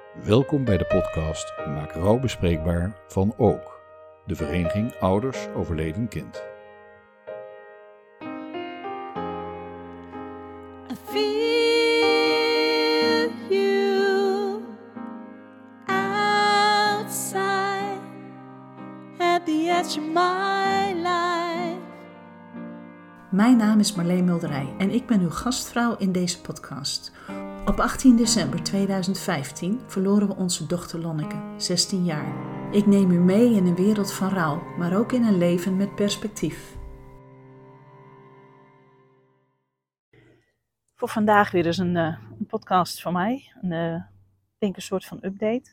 Welkom bij de podcast Maak rouw bespreekbaar van OOK, de Vereniging Ouders Overleden Kind. I feel you outside at the edge of my life. Mijn naam is Marleen Mulderij en ik ben uw gastvrouw in deze podcast. Op 18 december 2015 verloren we onze dochter Lonneke, 16 jaar. Ik neem u mee in een wereld van rouw, maar ook in een leven met perspectief. Voor vandaag weer eens een podcast van mij. Ik denk een soort van update.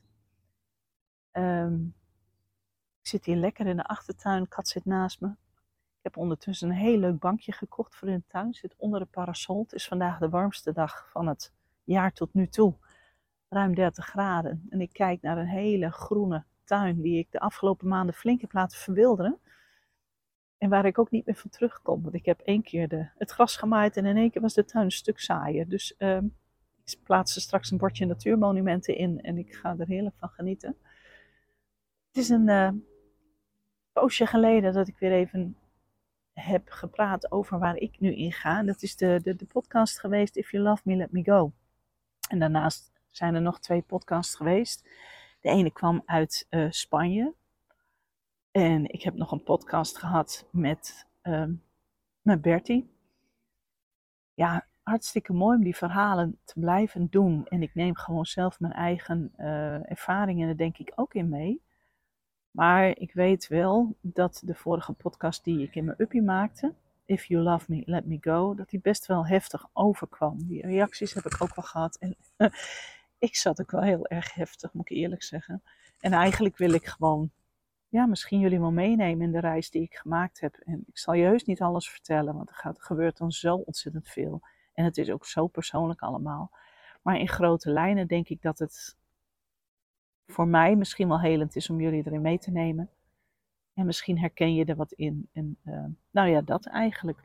Ik zit hier lekker in de achtertuin, kat zit naast me. Ik heb ondertussen een heel leuk bankje gekocht voor in de tuin. Zit onder de parasol. Het is vandaag de warmste dag van het jaar tot nu toe. Ruim 30 graden. En ik kijk naar een hele groene tuin die ik de afgelopen maanden flink heb laten verwilderen. En waar ik ook niet meer van terugkom. Want ik heb 1 keer het gras gemaaid en in 1 keer was de tuin een stuk saaier. Dus ik plaats er straks een bordje natuurmonumenten in en ik ga er heerlijk van genieten. Het is een poosje geleden dat ik weer even heb gepraat over waar ik nu in ga. En dat is de podcast geweest If You Love Me, Let Me Go. En daarnaast zijn er nog 2 podcasts geweest. De ene kwam uit Spanje. En ik heb nog een podcast gehad met Bertie. Ja, hartstikke mooi om die verhalen te blijven doen. En ik neem gewoon zelf mijn eigen ervaringen er denk ik ook in mee. Maar ik weet wel dat de vorige podcast die ik in mijn uppie maakte, If You Love Me, Let Me Go, dat die best wel heftig overkwam. Die reacties heb ik ook wel gehad. En ik zat ook wel heel erg heftig, moet ik eerlijk zeggen. En eigenlijk wil ik gewoon misschien jullie wel meenemen in de reis die ik gemaakt heb. En ik zal je heus niet alles vertellen, want er gebeurt dan zo ontzettend veel. En het is ook zo persoonlijk allemaal. Maar in grote lijnen denk ik dat het voor mij misschien wel helend is om jullie erin mee te nemen. En misschien herken je er wat in. En dat eigenlijk.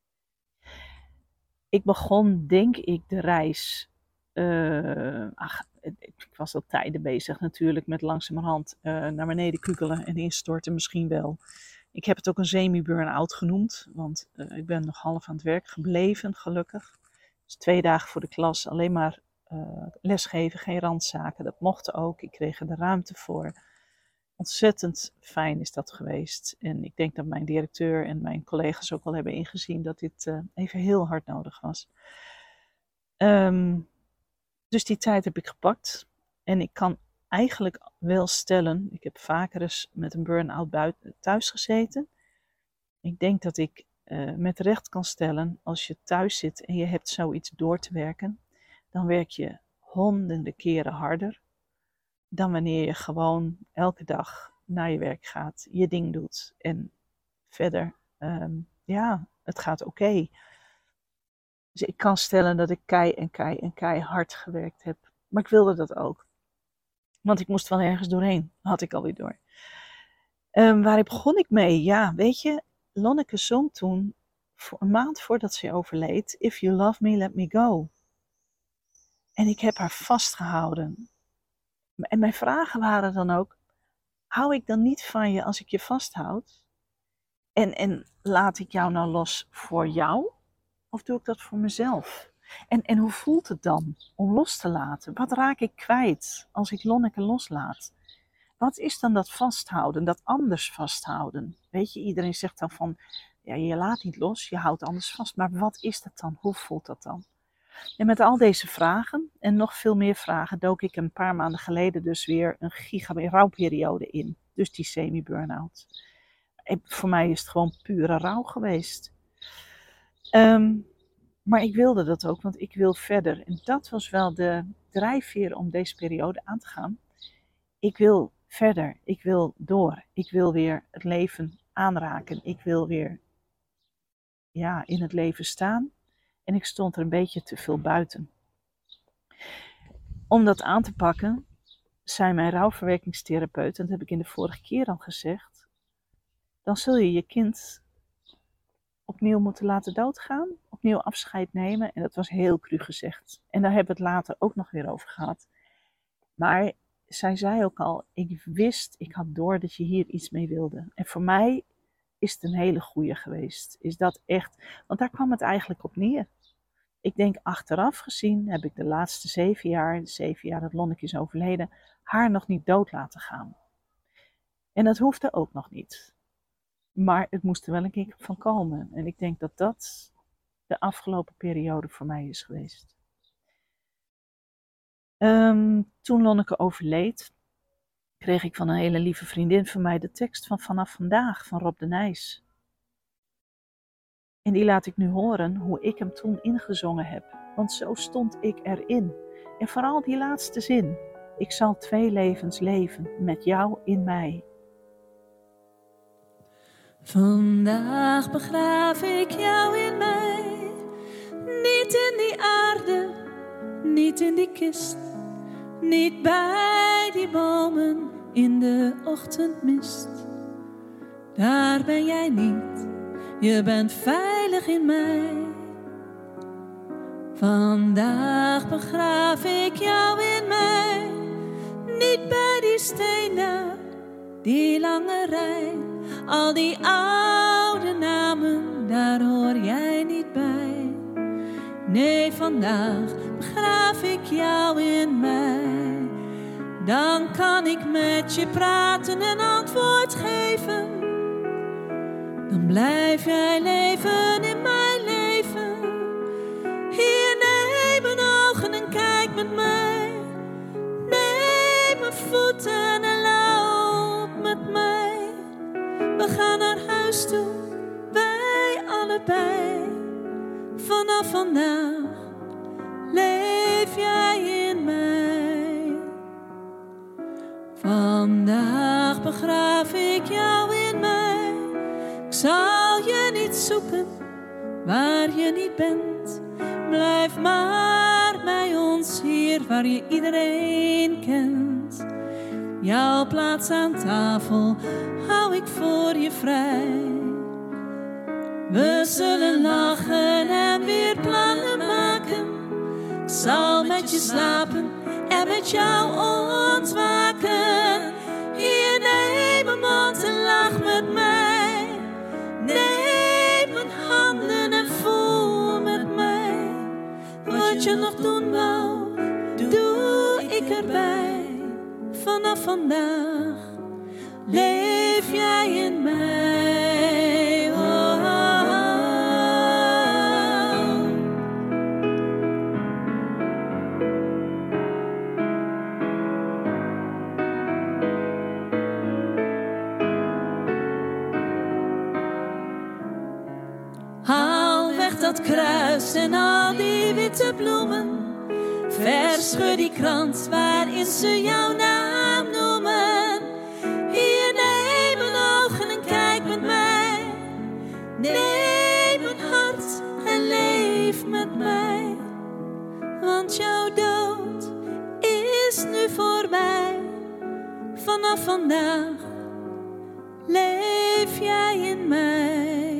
Ik begon, denk ik, de reis. Ik was al tijden bezig natuurlijk met langzamerhand naar beneden kukelen en instorten misschien wel. Ik heb het ook een semi-burn-out genoemd, want ik ben nog half aan het werk gebleven, gelukkig. Dus 2 dagen voor de klas alleen maar lesgeven, geen randzaken. Dat mocht ook, ik kreeg er de ruimte voor. Ontzettend fijn is dat geweest. En ik denk dat mijn directeur en mijn collega's ook wel hebben ingezien dat dit even heel hard nodig was. Dus die tijd heb ik gepakt. En ik kan eigenlijk wel stellen, ik heb vaker eens met een burn-out thuis gezeten. Ik denk dat ik met recht kan stellen, als je thuis zit en je hebt zoiets door te werken, dan werk je honderden keren harder dan wanneer je gewoon elke dag naar je werk gaat, je ding doet en verder, het gaat oké. Dus ik kan stellen dat ik kei hard gewerkt heb. Maar ik wilde dat ook. Want ik moest wel ergens doorheen, had ik alweer door. Waar begon ik mee? Ja, weet je, Lonneke zong toen, een maand voordat ze overleed, If You Love Me, Let Me Go. En ik heb haar vastgehouden. En mijn vragen waren dan ook, hou ik dan niet van je als ik je vasthoud? En laat ik jou nou los voor jou? Of doe ik dat voor mezelf? En hoe voelt het dan om los te laten? Wat raak ik kwijt als ik Lonneke loslaat? Wat is dan dat vasthouden, dat anders vasthouden? Weet je, iedereen zegt dan van, ja, je laat niet los, je houdt anders vast. Maar wat is dat dan? Hoe voelt dat dan? En met al deze vragen en nog veel meer vragen dook ik een paar maanden geleden dus weer een rouwperiode in. Dus die semi-burn-out. En voor mij is het gewoon pure rouw geweest. Maar ik wilde dat ook, want ik wil verder. En dat was wel de drijfveer om deze periode aan te gaan. Ik wil verder, ik wil door. Ik wil weer het leven aanraken. Ik wil weer in het leven staan. En ik stond er een beetje te veel buiten. Om dat aan te pakken, zei mijn rouwverwerkingstherapeut, en dat heb ik in de vorige keer al gezegd, dan zul je je kind opnieuw moeten laten doodgaan, opnieuw afscheid nemen. En dat was heel cru gezegd. En daar hebben we het later ook nog weer over gehad. Maar zij zei ook al, ik had door dat je hier iets mee wilde. En voor mij is het een hele goeie geweest. Is dat echt, want daar kwam het eigenlijk op neer. Ik denk achteraf gezien heb ik de laatste 7 jaar dat Lonneke is overleden, haar nog niet dood laten gaan. En dat hoefde ook nog niet. Maar het moest er wel een keer van komen. En ik denk dat dat de afgelopen periode voor mij is geweest. Toen Lonneke overleed, kreeg ik van een hele lieve vriendin van mij de tekst van Vanaf Vandaag van Rob de Nijs. En die laat ik nu horen hoe ik hem toen ingezongen heb. Want zo stond ik erin. En vooral die laatste zin. Ik zal 2 levens leven met jou in mij. Vandaag begraaf ik jou in mij, niet in die aarde, niet in die kist, niet bij die bomen in de ochtendmist. Daar ben jij niet, je bent veilig in mij. Vandaag begraaf ik jou in mij, niet bij die steen daar, die lange rij. Al die oude namen, daar hoor jij niet bij. Nee, vandaag begraaf ik jou in mij. Dan kan ik met je praten en antwoord geven. Dan blijf jij leven in mijn leven. Hier, neem mijn ogen en kijk met mij. Neem mijn voeten en loop met mij. We gaan naar huis toe, wij allebei. Vanaf vandaag leef jij in mij. Vandaag begraaf ik jou in mij. Ik zal je niet zoeken waar je niet bent. Blijf maar bij ons hier waar je iedereen kent. Jouw plaats aan tafel hou ik voor je vrij. We zullen lachen en weer plannen maken. Ik zal met je slapen en met jou ontwaken. Hier, neem mijn mond en lach met mij. Neem mijn handen en voel met mij. Wat je nog doen wou, doe ik erbij. Vanaf vandaag leef jij in mij. Oh, oh, oh. Haal weg dat kruis en al die witte bloemen. Verscheur die krant waarin ze jouw naam noemen. Hier, neem mijn ogen en kijk met mij. Neem mijn hart en leef met mij. Want jouw dood is nu voorbij. Vanaf vandaag leef jij in mij.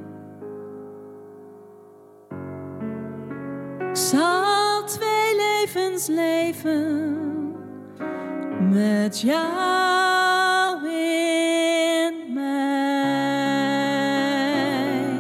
Ik zal 2 levens leven met jou in mij.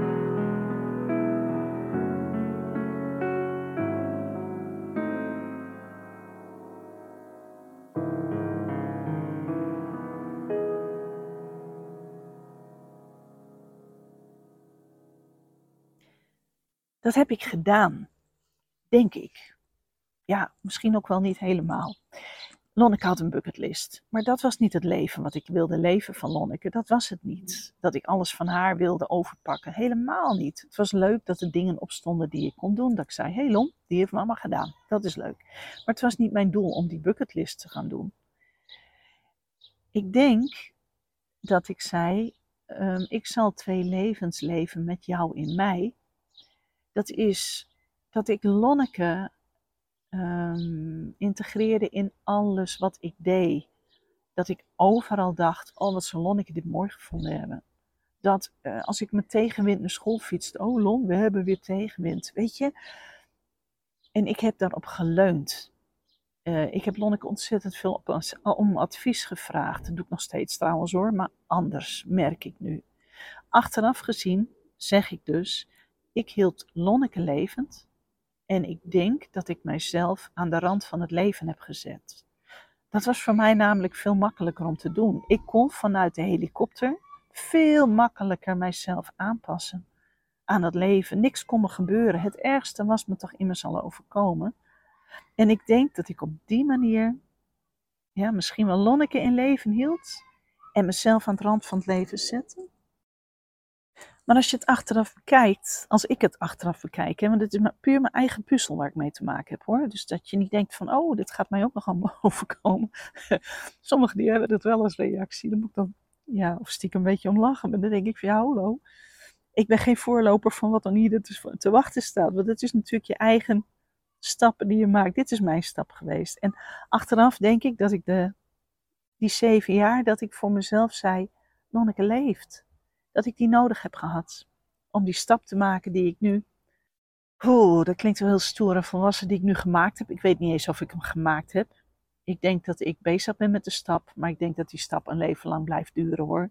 Dat heb ik gedaan, denk ik. Ja, misschien ook wel niet helemaal. Lonneke had een bucketlist, maar dat was niet het leven wat ik wilde leven van Lonneke. Dat was het niet. Dat ik alles van haar wilde overpakken. Helemaal niet. Het was leuk dat er dingen op stonden die ik kon doen. Dat ik zei, hé Lon, die heeft mama gedaan. Dat is leuk. Maar het was niet mijn doel om die bucketlist te gaan doen. Ik denk dat ik zei, ik zal 2 levens leven met jou in mij. Dat is dat ik Lonneke integreerde in alles wat ik deed. Dat ik overal dacht, oh wat zou Lonneke dit mooi gevonden hebben. Dat als ik met tegenwind naar school fietste, oh Lon, we hebben weer tegenwind, weet je. En ik heb daarop geleund. Ik heb Lonneke ontzettend veel om advies gevraagd. Dat doe ik nog steeds trouwens hoor, maar anders merk ik nu. Achteraf gezien zeg ik dus, ik hield Lonneke levend en ik denk dat ik mijzelf aan de rand van het leven heb gezet. Dat was voor mij namelijk veel makkelijker om te doen. Ik kon vanuit de helikopter veel makkelijker mijzelf aanpassen aan het leven. Niks kon me gebeuren. Het ergste was me toch immers al overkomen. En ik denk dat ik op die manier misschien wel Lonneke in leven hield en mezelf aan het rand van het leven zette. Maar als je het achteraf bekijkt, als ik het achteraf bekijk, want het is puur mijn eigen puzzel waar ik mee te maken heb hoor. Dus dat je niet denkt van, oh, dit gaat mij ook nog allemaal overkomen. Sommigen die hebben het wel als reactie. Dan moet ik dan, of stiekem een beetje om lachen. Maar dan denk ik van, hallo. Ik ben geen voorloper van wat dan hier te wachten staat. Want het is natuurlijk je eigen stappen die je maakt. Dit is mijn stap geweest. En achteraf denk ik dat ik die 7 jaar, dat ik voor mezelf zei, Lonneke leeft. Dat ik die nodig heb gehad. Om die stap te maken die ik nu... dat klinkt wel heel stoer en volwassen die ik nu gemaakt heb. Ik weet niet eens of ik hem gemaakt heb. Ik denk dat ik bezig ben met de stap. Maar ik denk dat die stap een leven lang blijft duren hoor.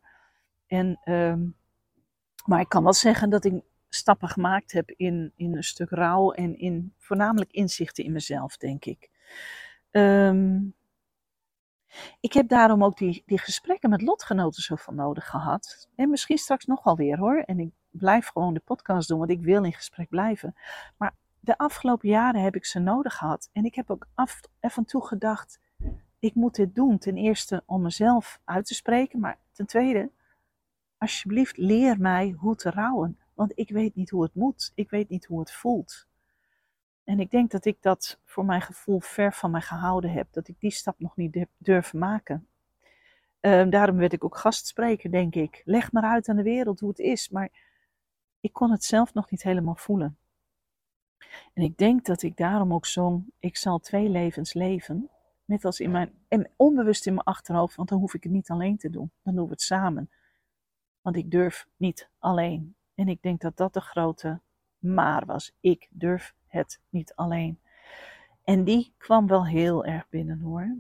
Maar ik kan wel zeggen dat ik stappen gemaakt heb in een stuk rouw. En in voornamelijk inzichten in mezelf denk ik. Ik heb daarom ook die gesprekken met lotgenoten zoveel nodig gehad. En misschien straks nog wel weer hoor. En ik blijf gewoon de podcast doen, want ik wil in gesprek blijven. Maar de afgelopen jaren heb ik ze nodig gehad. En ik heb ook af en toe gedacht, ik moet dit doen. Ten eerste om mezelf uit te spreken. Maar ten tweede, alsjeblieft leer mij hoe te rouwen. Want ik weet niet hoe het moet. Ik weet niet hoe het voelt. En ik denk dat ik dat voor mijn gevoel ver van mij gehouden heb. Dat ik die stap nog niet durf maken. Daarom werd ik ook gastspreker, denk ik. Leg maar uit aan de wereld hoe het is. Maar ik kon het zelf nog niet helemaal voelen. En ik denk dat ik daarom ook zong, ik zal 2 levens leven. Net als en onbewust in mijn achterhoofd, want dan hoef ik het niet alleen te doen. Dan doen we het samen. Want ik durf niet alleen. En ik denk dat dat de grote maar was. Ik durf het niet alleen. En die kwam wel heel erg binnen hoor.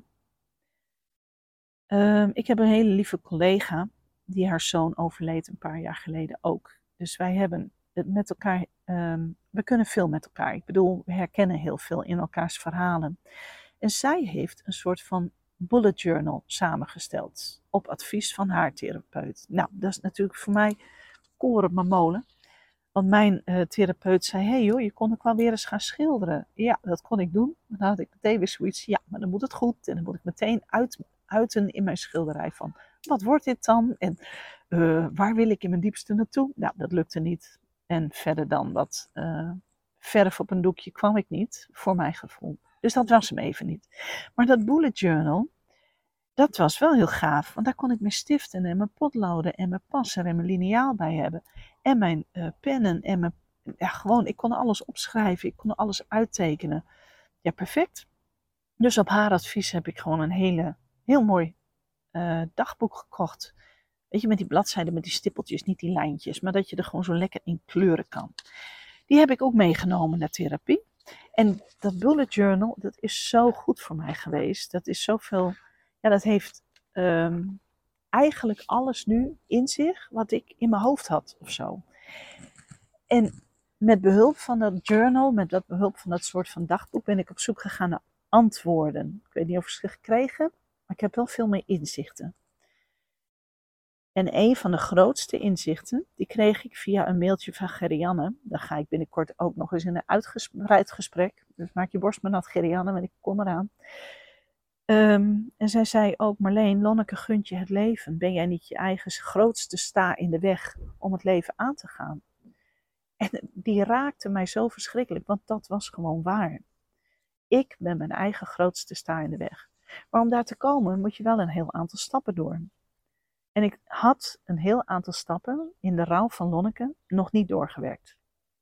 Ik heb een hele lieve collega, die haar zoon overleed een paar jaar geleden ook. Dus wij hebben het met elkaar, we kunnen veel met elkaar. Ik bedoel, we herkennen heel veel in elkaars verhalen. En zij heeft een soort van bullet journal samengesteld, op advies van haar therapeut. Nou, dat is natuurlijk voor mij koren op mijn molen. Want mijn therapeut zei, hey joh, je kon ook wel weer eens gaan schilderen. Ja, dat kon ik doen. Maar dan had ik meteen weer zoiets, maar dan moet het goed. En dan moet ik meteen uiten in mijn schilderij van, wat wordt dit dan? En waar wil ik in mijn diepste naartoe? Nou, dat lukte niet. En verder dan wat verf op een doekje kwam ik niet, voor mijn gevoel. Dus dat was hem even niet. Maar dat bullet journal, dat was wel heel gaaf. Want daar kon ik mijn stiften en mijn potloden en mijn passer en mijn liniaal bij hebben. En mijn pennen en mijn... gewoon, ik kon alles opschrijven. Ik kon alles uittekenen. Ja, perfect. Dus op haar advies heb ik gewoon een heel mooi dagboek gekocht. Weet je, met die bladzijden, met die stippeltjes, niet die lijntjes. Maar dat je er gewoon zo lekker in kleuren kan. Die heb ik ook meegenomen naar therapie. En dat bullet journal, dat is zo goed voor mij geweest. Dat is zoveel... Ja, dat heeft eigenlijk alles nu in zich wat ik in mijn hoofd had of zo. En met behulp van dat journal, met behulp van dat soort van dagboek, ben ik op zoek gegaan naar antwoorden. Ik weet niet of ik ze gekregen heb, maar ik heb wel veel meer inzichten. En een van de grootste inzichten, die kreeg ik via een mailtje van Gerianne. Daar ga ik binnenkort ook nog eens in een uitgebreid gesprek. Dus maak je borst maar nat, Gerianne, want ik kom eraan. En zij zei ook, Marleen, Lonneke gunt je het leven. Ben jij niet je eigen grootste sta in de weg om het leven aan te gaan? En die raakte mij zo verschrikkelijk, want dat was gewoon waar. Ik ben mijn eigen grootste sta in de weg. Maar om daar te komen moet je wel een heel aantal stappen door. En ik had een heel aantal stappen in de rouw van Lonneke nog niet doorgewerkt.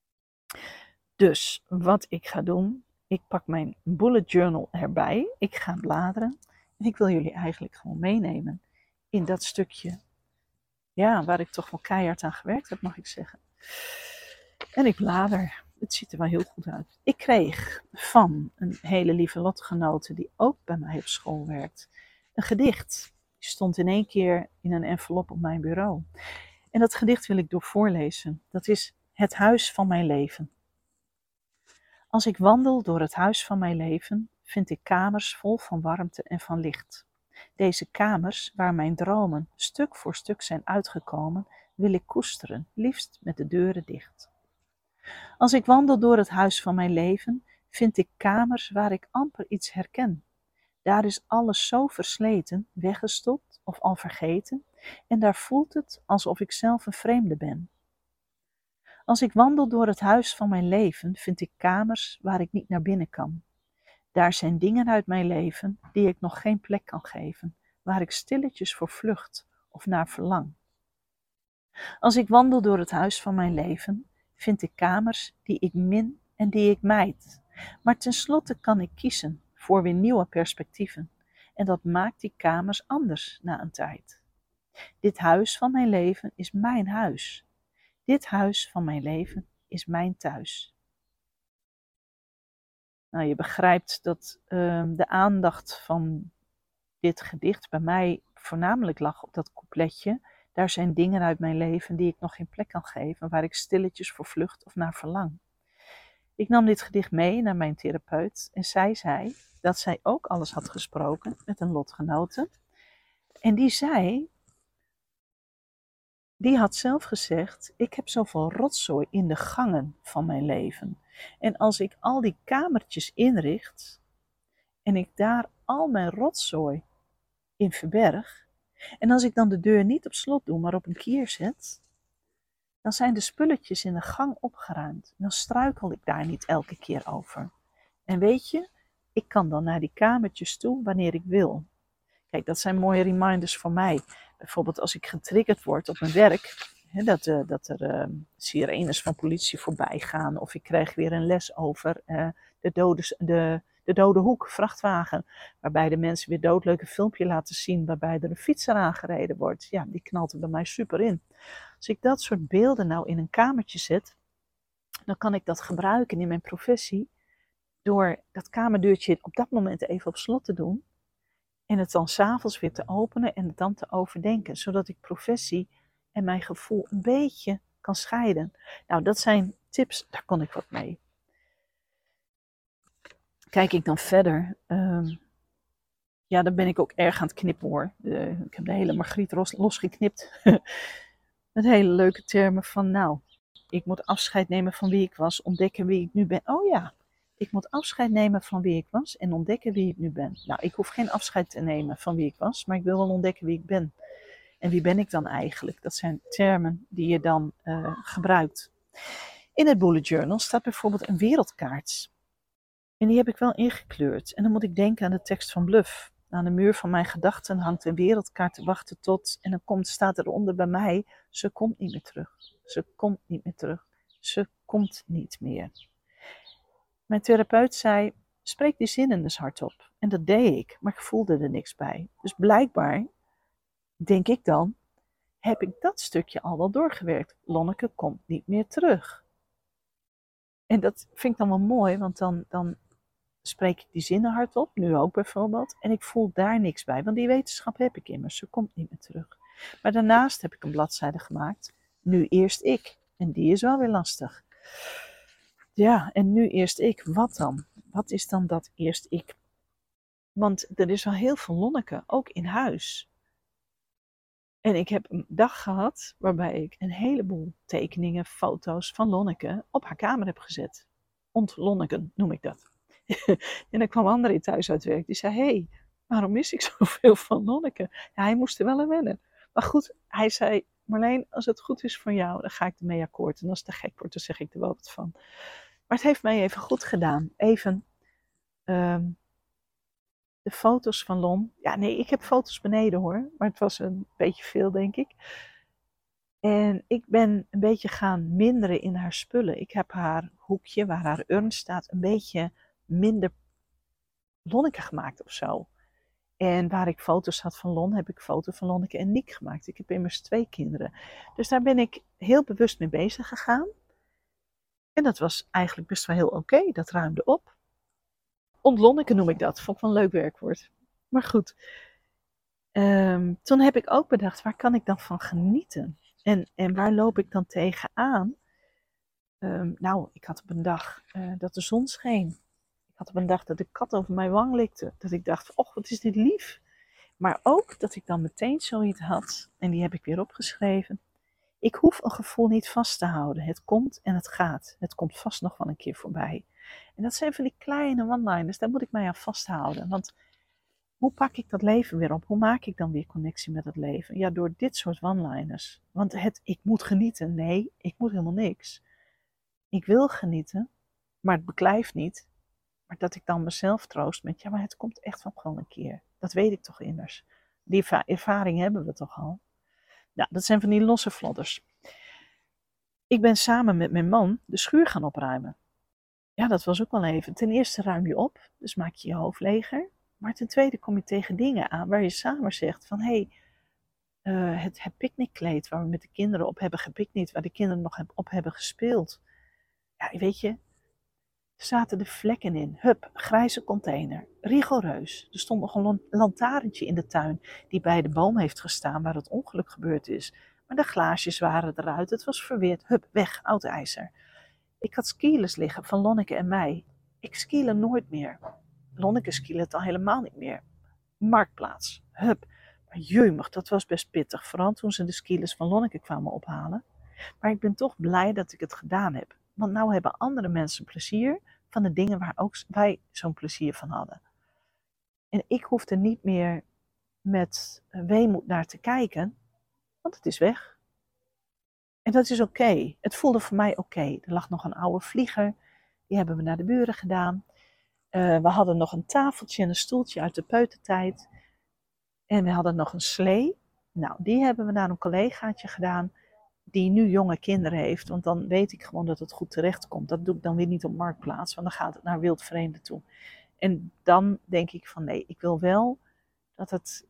Dus wat ik ga doen, ik pak mijn bullet journal erbij. Ik ga bladeren. En ik wil jullie eigenlijk gewoon meenemen in dat stukje, waar ik toch wel keihard aan gewerkt heb, mag ik zeggen. En ik blader. het ziet er wel heel goed uit. Ik kreeg van een hele lieve lotgenote die ook bij mij op school werkt, een gedicht. Die stond in één keer in een envelop op mijn bureau. En dat gedicht wil ik voorlezen. Dat is Het huis van mijn leven. Als ik wandel door het huis van mijn leven, vind ik kamers vol van warmte en van licht. Deze kamers, waar mijn dromen stuk voor stuk zijn uitgekomen, wil ik koesteren, liefst met de deuren dicht. Als ik wandel door het huis van mijn leven, vind ik kamers waar ik amper iets herken. Daar is alles zo versleten, weggestopt of al vergeten, en daar voelt het alsof ik zelf een vreemde ben. Als ik wandel door het huis van mijn leven, vind ik kamers waar ik niet naar binnen kan. Daar zijn dingen uit mijn leven die ik nog geen plek kan geven, waar ik stilletjes voor vlucht of naar verlang. Als ik wandel door het huis van mijn leven, vind ik kamers die ik min en die ik mijd. Maar tenslotte kan ik kiezen voor weer nieuwe perspectieven. En dat maakt die kamers anders na een tijd. Dit huis van mijn leven is mijn huis. Dit huis van mijn leven is mijn thuis. Nou, je begrijpt dat de aandacht van dit gedicht bij mij voornamelijk lag op dat coupletje. Daar zijn dingen uit mijn leven die ik nog geen plek kan geven, waar ik stilletjes voor vlucht of naar verlang. Ik nam dit gedicht mee naar mijn therapeut en zij zei dat zij ook alles had gesproken met een lotgenote. En die had zelf gezegd, ik heb zoveel rotzooi in de gangen van mijn leven. En als ik al die kamertjes inricht en ik daar al mijn rotzooi in verberg, en als ik dan de deur niet op slot doe, maar op een kier zet, dan zijn de spulletjes in de gang opgeruimd. Dan struikel ik daar niet elke keer over. En weet je, ik kan dan naar die kamertjes toe wanneer ik wil. Kijk, dat zijn mooie reminders voor mij. Bijvoorbeeld als ik getriggerd word op mijn werk, dat er sirenes van politie voorbij gaan, of ik krijg weer een les over de dode hoek, vrachtwagen, waarbij de mensen weer doodleuk een filmpje laten zien, waarbij er een fietser aangereden wordt. Ja, die knalt er bij mij super in. Als ik dat soort beelden nou in een kamertje zet, dan kan ik dat gebruiken in mijn professie, door dat kamerdeurtje op dat moment even op slot te doen, en het dan 's avonds weer te openen en het dan te overdenken, zodat ik professie en mijn gevoel een beetje kan scheiden. Nou, dat zijn tips, daar kon ik wat mee. Kijk ik dan verder, ja, dan ben ik ook erg aan het knippen hoor. Ik heb de hele Margriet losgeknipt. Met hele leuke termen van, nou, ik moet afscheid nemen van wie ik was, ontdekken wie ik nu ben. Oh ja, ik moet afscheid nemen van wie ik was en ontdekken wie ik nu ben. Nou, ik hoef geen afscheid te nemen van wie ik was, maar ik wil wel ontdekken wie ik ben. En wie ben ik dan eigenlijk? Dat zijn termen die je dan gebruikt. In het bullet journal staat bijvoorbeeld een wereldkaart. En die heb ik wel ingekleurd. En dan moet ik denken aan de tekst van Bluff. Aan de muur van mijn gedachten hangt een wereldkaart te wachten tot... En dan staat eronder bij mij, ze komt niet meer terug. Ze komt niet meer terug. Ze komt niet meer. Mijn therapeut zei, spreek die zinnen eens hardop. En dat deed ik, maar ik voelde er niks bij. Dus blijkbaar, denk ik dan, heb ik dat stukje al wel doorgewerkt. Lonneke komt niet meer terug. En dat vind ik dan wel mooi, want dan spreek ik die zinnen hardop, nu ook bijvoorbeeld. En ik voel daar niks bij, want die wetenschap heb ik immers. Ze komt niet meer terug. Maar daarnaast heb ik een bladzijde gemaakt. Nu eerst ik. En die is wel weer lastig. Ja, en nu eerst ik. Wat dan? Wat is dan dat eerst ik? Want er is wel heel veel Lonneke, ook in huis. En ik heb een dag gehad waarbij ik een heleboel tekeningen, foto's van Lonneke op haar kamer heb gezet. Ontlonneken noem ik dat. En dan kwam André thuis uit werk. Die zei, hey, waarom mis ik zoveel van Lonneke? Ja, hij moest er wel aan wennen. Maar goed, hij zei, Marleen, als het goed is voor jou, dan ga ik ermee akkoord. En als het te gek wordt, dan zeg ik er wel wat van. Maar het heeft mij even goed gedaan. Even de foto's van Lon. Ja, nee, ik heb foto's beneden hoor. Maar het was een beetje veel, denk ik. En ik ben een beetje gaan minderen in haar spullen. Ik heb haar hoekje waar haar urn staat een beetje minder Lonneke gemaakt of zo. En waar ik foto's had van Lon, heb ik foto's van Lonneke en Niek gemaakt. Ik heb immers 2 kinderen. Dus daar ben ik heel bewust mee bezig gegaan. En dat was eigenlijk best wel heel oké. Dat ruimde op. Ontlonneke noem ik dat. Vond ik wel een leuk werkwoord. Maar goed. Toen heb ik ook bedacht, waar kan ik dan van genieten? En waar loop ik dan tegenaan? Ik had op een dag dat de zon scheen. Ik had op een dag dat de kat over mijn wang likte. Dat ik dacht, och, wat is dit lief. Maar ook dat ik dan meteen zoiets had, en die heb ik weer opgeschreven. Ik hoef een gevoel niet vast te houden. Het komt en het gaat. Het komt vast nog wel een keer voorbij. En dat zijn van die kleine one-liners, daar moet ik mij aan vasthouden. Want hoe pak ik dat leven weer op? Hoe maak ik dan weer connectie met het leven? Ja, door dit soort one-liners. Want ik moet genieten. Nee, ik moet helemaal niks. Ik wil genieten, maar het beklijft niet. Maar dat ik dan mezelf troost met, ja, maar het komt echt wel gewoon een keer. Dat weet ik toch immers. Die ervaring hebben we toch al. Nou, dat zijn van die losse vlodders. Ik ben samen met mijn man de schuur gaan opruimen. Ja, dat was ook wel even. Ten eerste ruim je op, dus maak je je hoofd leger. Maar ten tweede kom je tegen dingen aan waar je samen zegt van, het picknickkleed waar we met de kinderen op hebben gepicnict, waar de kinderen nog op hebben gespeeld. Ja, weet je, er zaten de vlekken in. Hup, grijze container. Rigoureus. Er stond nog een lantaarntje in de tuin die bij de boom heeft gestaan waar het ongeluk gebeurd is. Maar de glaasjes waren eruit. Het was verweerd. Hup, weg, oud ijzer. Ik had skilers liggen van Lonneke en mij. Ik skile nooit meer. Lonneke skile het al helemaal niet meer. Marktplaats. Hup. Maar jeumig, dat was best pittig. Vooral toen ze de skilers van Lonneke kwamen ophalen. Maar ik ben toch blij dat ik het gedaan heb. Want nou hebben andere mensen plezier van de dingen waar ook wij zo'n plezier van hadden. En ik hoefde niet meer met weemoed naar te kijken, want het is weg. En dat is oké. Het voelde voor mij oké. Er lag nog een oude vlieger, die hebben we naar de buren gedaan. We hadden nog een tafeltje en een stoeltje uit de peutertijd. En we hadden nog een slee. Nou, die hebben we naar een collegaatje gedaan die nu jonge kinderen heeft. Want dan weet ik gewoon dat het goed terecht komt. Dat doe ik dan weer niet op Marktplaats, want dan gaat het naar wildvreemden toe. En dan denk ik van nee, ik wil wel dat het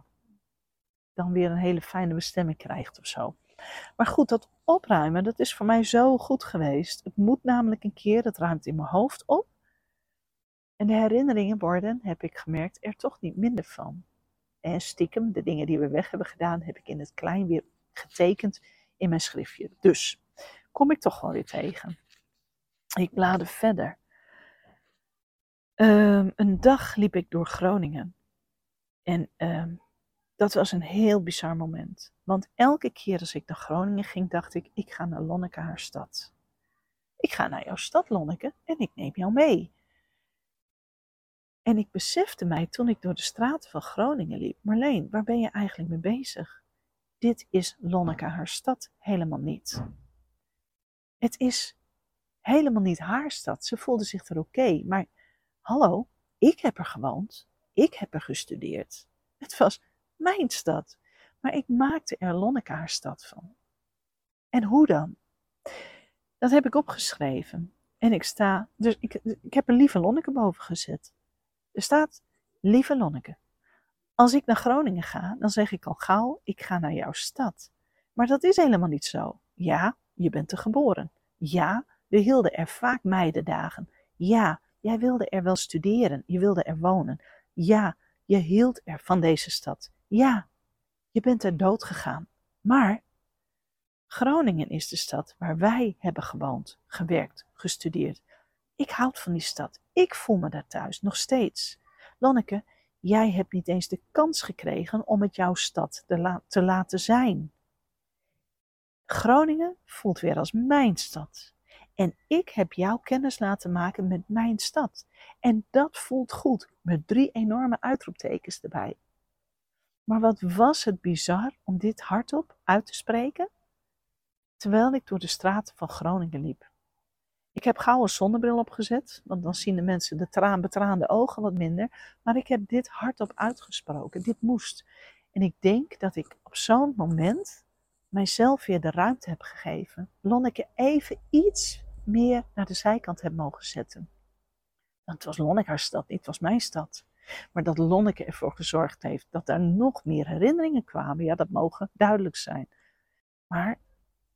dan weer een hele fijne bestemming krijgt of zo. Maar goed, dat opruimen, dat is voor mij zo goed geweest. Het moet namelijk een keer, dat ruimt in mijn hoofd op. En de herinneringen worden, heb ik gemerkt, er toch niet minder van. En stiekem, de dingen die we weg hebben gedaan, heb ik in het klein weer getekend in mijn schriftje. Dus, kom ik toch wel weer tegen. Ik blader verder. Een dag liep ik door Groningen. En dat was een heel bizar moment. Want elke keer als ik naar Groningen ging, dacht ik, ik ga naar Lonneke haar stad. Ik ga naar jouw stad, Lonneke, en ik neem jou mee. En ik besefte mij toen ik door de straten van Groningen liep, Marleen, waar ben je eigenlijk mee bezig? Dit is Lonneke haar stad helemaal niet. Het is helemaal niet haar stad. Ze voelde zich er oké. Maar hallo, ik heb er gewoond. Ik heb er gestudeerd. Het was mijn stad. Maar ik maakte er Lonneke haar stad van. En hoe dan? Dat heb ik opgeschreven. En ik heb er lieve Lonneke boven gezet. Er staat, lieve Lonneke. Als ik naar Groningen ga, dan zeg ik al gauw, ik ga naar jouw stad. Maar dat is helemaal niet zo. Ja, je bent er geboren. Ja, we hielden er vaak meidendagen. Ja, jij wilde er wel studeren. Je wilde er wonen. Ja, je hield er van deze stad. Ja, je bent er dood gegaan. Maar Groningen is de stad waar wij hebben gewoond, gewerkt, gestudeerd. Ik houd van die stad. Ik voel me daar thuis, nog steeds. Lonneke, jij hebt niet eens de kans gekregen om het jouw stad te laten zijn. Groningen voelt weer als mijn stad. En ik heb jou kennis laten maken met mijn stad. En dat voelt goed, met 3 enorme uitroeptekens erbij. Maar wat was het bizar om dit hardop uit te spreken, terwijl ik door de straten van Groningen liep. Ik heb gauw een zonnebril opgezet, want dan zien de mensen de betraande ogen wat minder. Maar ik heb dit hardop uitgesproken, dit moest. En ik denk dat ik op zo'n moment mijzelf weer de ruimte heb gegeven. Lonneke even iets meer naar de zijkant heb mogen zetten. Want het was Lonneke haar stad, niet, het was mijn stad. Maar dat Lonneke ervoor gezorgd heeft dat er nog meer herinneringen kwamen, ja, dat mogen duidelijk zijn. Maar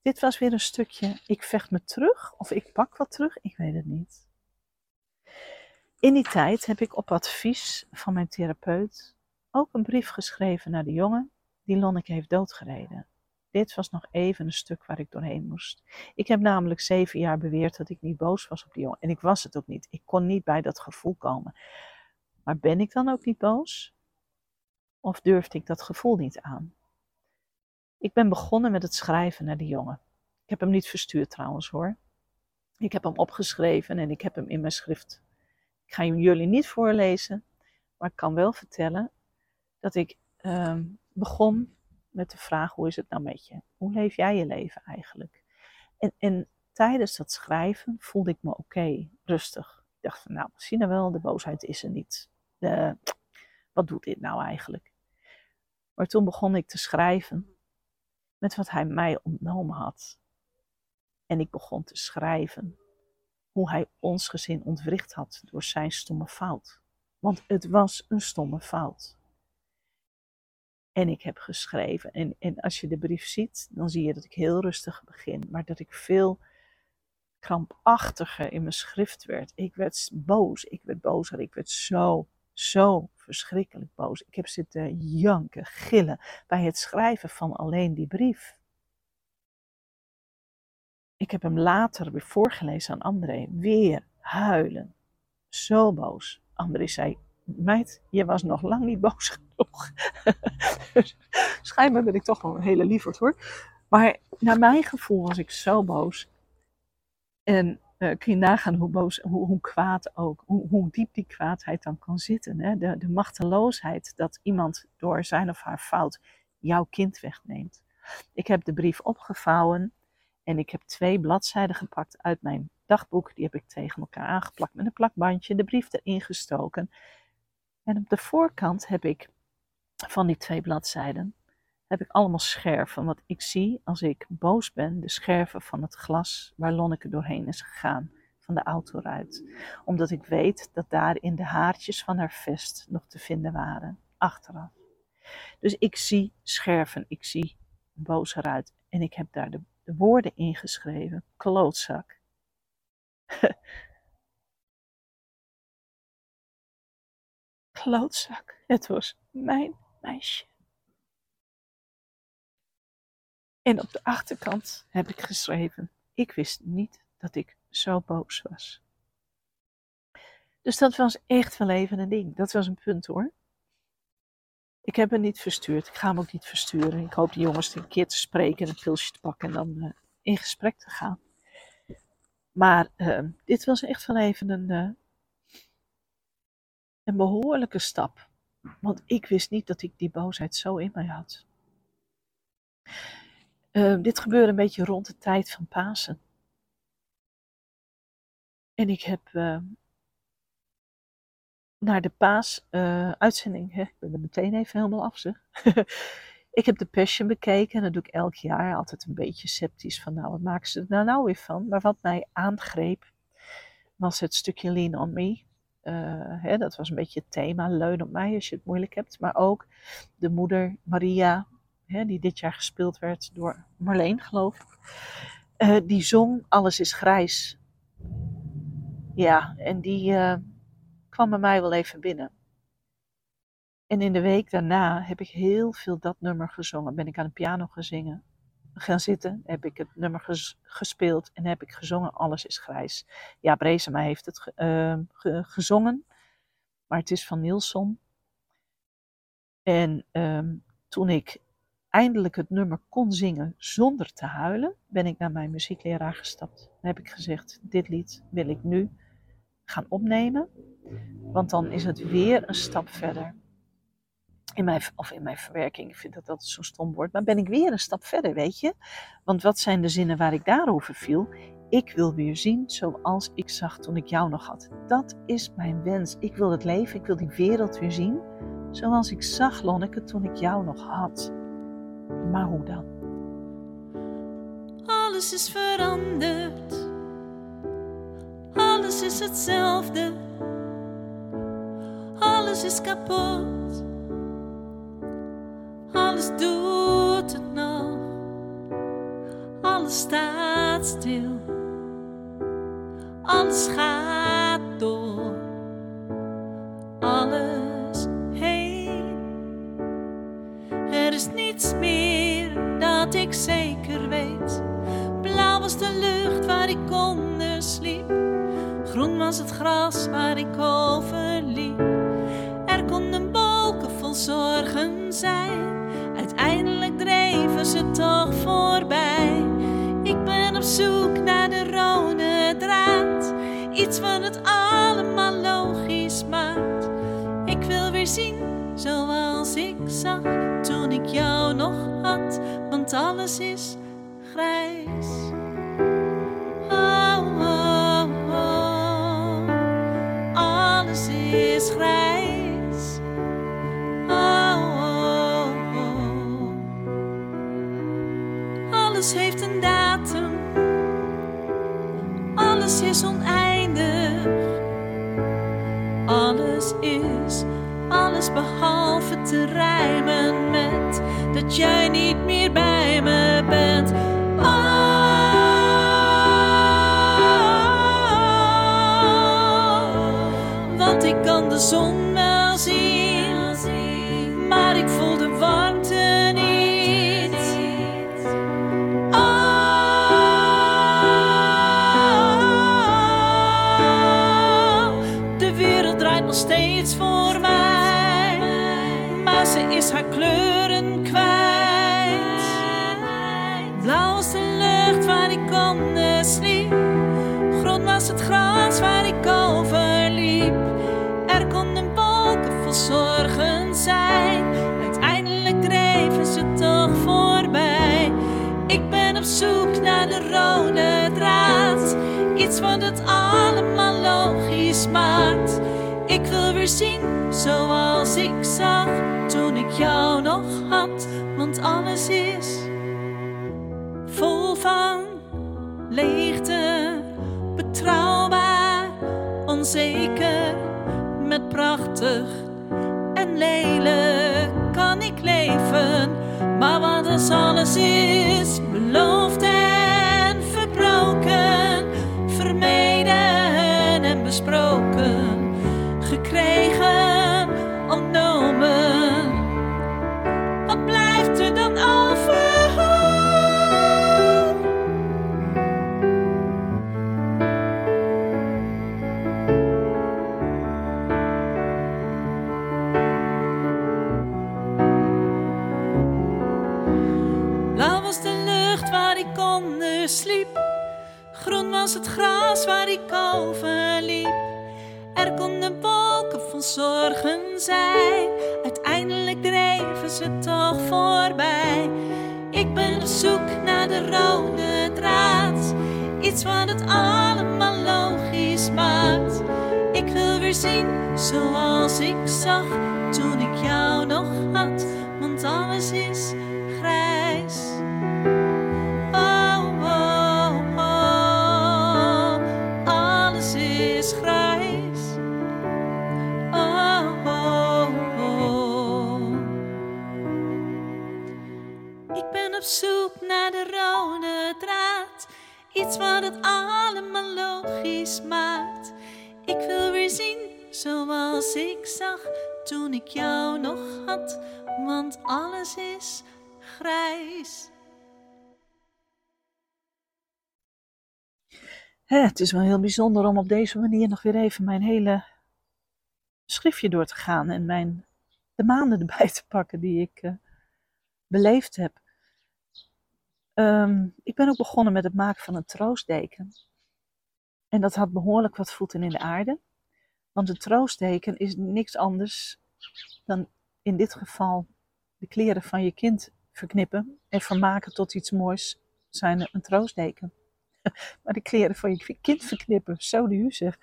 dit was weer een stukje, ik vecht me terug of ik pak wat terug, ik weet het niet. In die tijd heb ik op advies van mijn therapeut ook een brief geschreven naar de jongen die Lonneke heeft doodgereden. Dit was nog even een stuk waar ik doorheen moest. Ik heb namelijk 7 jaar beweerd dat ik niet boos was op die jongen. En ik was het ook niet. Ik kon niet bij dat gevoel komen. Maar ben ik dan ook niet boos? Of durfde ik dat gevoel niet aan? Ik ben begonnen met het schrijven naar die jongen. Ik heb hem niet verstuurd trouwens hoor. Ik heb hem opgeschreven en ik heb hem in mijn schrift. Ik ga hem jullie niet voorlezen, maar ik kan wel vertellen dat ik begon met de vraag, hoe is het nou met je? Hoe leef jij je leven eigenlijk? En tijdens dat schrijven voelde ik me oké, rustig. Ik dacht van, nou, zie nou wel, de boosheid is er niet. Wat doet dit nou eigenlijk? Maar toen begon ik te schrijven met wat hij mij ontnomen had. En ik begon te schrijven hoe hij ons gezin ontwricht had door zijn stomme fout. Want het was een stomme fout. En ik heb geschreven. En als je de brief ziet, dan zie je dat ik heel rustig begin. Maar dat ik veel krampachtiger in mijn schrift werd. Ik werd boos. Ik werd bozer. Ik werd zo verschrikkelijk boos. Ik heb zitten janken, gillen bij het schrijven van alleen die brief. Ik heb hem later weer voorgelezen aan André. Weer huilen. Zo boos. André zei, meid, je was nog lang niet boos genoeg. Schijnbaar ben ik toch wel een hele lieverd hoor. Maar naar mijn gevoel was ik zo boos. En kun je nagaan hoe boos, hoe kwaad ook, hoe diep die kwaadheid dan kan zitten. Hè? De machteloosheid dat iemand door zijn of haar fout jouw kind wegneemt. Ik heb de brief opgevouwen en ik heb 2 bladzijden gepakt uit mijn dagboek. Die heb ik tegen elkaar aangeplakt met een plakbandje, de brief erin gestoken. En op de voorkant heb ik van die 2 bladzijden heb ik allemaal scherven. Want ik zie als ik boos ben de scherven van het glas waar Lonneke doorheen is gegaan. Van de autoruit. Omdat ik weet dat daarin de haartjes van haar vest nog te vinden waren. Achteraf. Dus ik zie scherven. Ik zie een boze ruit. En ik heb daar de woorden ingeschreven. Klootzak. Klootzak. Het was mijn meisje. En op de achterkant heb ik geschreven, ik wist niet dat ik zo boos was. Dus dat was echt wel even een ding. Dat was een punt hoor. Ik heb hem niet verstuurd. Ik ga hem ook niet versturen. Ik hoop die jongens een keer te spreken, een pilsje te pakken en dan in gesprek te gaan. Maar dit was echt wel even een behoorlijke stap. Want ik wist niet dat ik die boosheid zo in mij had. Dit gebeurde een beetje rond de tijd van Pasen. En ik heb naar de Paas-uitzending, ik ben er meteen even helemaal af zeg. Ik heb de Passion bekeken en dat doe ik elk jaar. Altijd een beetje sceptisch van nou, wat maken ze er nou weer van? Maar wat mij aangreep was het stukje Lean on Me. Dat was een beetje het thema, leun op mij als je het moeilijk hebt. Maar ook de moeder Maria, die dit jaar gespeeld werd door Marleen, geloof ik. Die zong Alles is grijs. Ja, en die kwam bij mij wel even binnen. En in de week daarna heb ik heel veel dat nummer gezongen. Ben ik aan de piano gaan zitten, heb ik het nummer gespeeld en heb ik gezongen Alles is grijs. Ja, Brezema heeft het gezongen, maar het is van Nilsson. En toen ik eindelijk het nummer kon zingen zonder te huilen, ben ik naar mijn muziekleraar gestapt. Dan heb ik gezegd, dit lied wil ik nu gaan opnemen, want dan is het weer een stap verder. In mijn verwerking, ik vind dat altijd zo'n stom woord, maar ben ik weer een stap verder, weet je? Want wat zijn de zinnen waar ik daarover viel? Ik wil weer zien zoals ik zag toen ik jou nog had. Dat is mijn wens. Ik wil het leven, ik wil die wereld weer zien zoals ik zag, Lonneke, toen ik jou nog had. Maar hoe dan? Alles is veranderd. Alles is hetzelfde. Alles is kapot. Alles doet het nog. Alles staat stil, alles gaat door, alles heen. Er is niets meer dat ik zeker weet. Blauw was de lucht waar ik onder sliep, groen was het gras waar ik over liep. Er konden wolken vol zorgen zijn, uiteindelijk dreven ze toch voorbij. Ik ben op zoek naar de rode draad, iets wat het allemaal logisch maakt. Ik wil weer zien zoals ik zag toen ik jou nog had, want alles is grijs. Oh, oh, oh. Alles is grijs. Oh, oh, oh. Alles heeft een datum, alles is oneindig. Alles is alles behalve te rijmen met dat jij niet meer bij me bent. Want ik kan de zon wel zien, maar ik voel de warmte niet. De wereld draait nog steeds voor mij, maar ze is haar kleuren kwijt. Blauw was de lucht waar ik onder sliep, groen was het gras waar ik over liep. Er konden wolken vol zorgen zijn, uiteindelijk dreven ze toch voorbij. Ik ben op zoek naar de rode draad, iets wat het allemaal logisch maakt. Ik wil weer zien zoals ik zag toen ik jou nog had, want alles is vol van leegte, betrouwbaar, onzeker, met prachtig en lelijk kan ik leven. Maar wat als alles is beloofd en verbroken, vermeden en besproken, gekregen, ontnomen, wat blijft er dan over? Blauw was de lucht waar ik onder sliep, groen was het gras waar ik over liep. Er konden wolken vol zorgen zijn, uiteindelijk dreven ze toch voorbij. Ik ben op zoek naar de rode draad, iets wat het allemaal logisch maakt. Ik wil weer zien zoals ik zag toen ik jou nog had, want alles is grijs. Oh, oh, oh. Alles is grijs. Oh, oh, oh. Ik ben op zoek naar de rode draad, iets wat het allemaal logisch maakt. Ik wil weer zien zoals ik zag toen ik jou nog had, want alles is grijs. Het is wel heel bijzonder om op deze manier nog weer even mijn hele schriftje door te gaan en de maanden erbij te pakken die ik beleefd heb. Ik ben ook begonnen met het maken van een troostdeken. En dat had behoorlijk wat voeten in de aarde. Want een troostdeken is niks anders dan in dit geval de kleren van je kind verknippen en vermaken tot iets moois, zijn een troostdeken. Maar de kleren van je kind verknippen, zo de u zeg.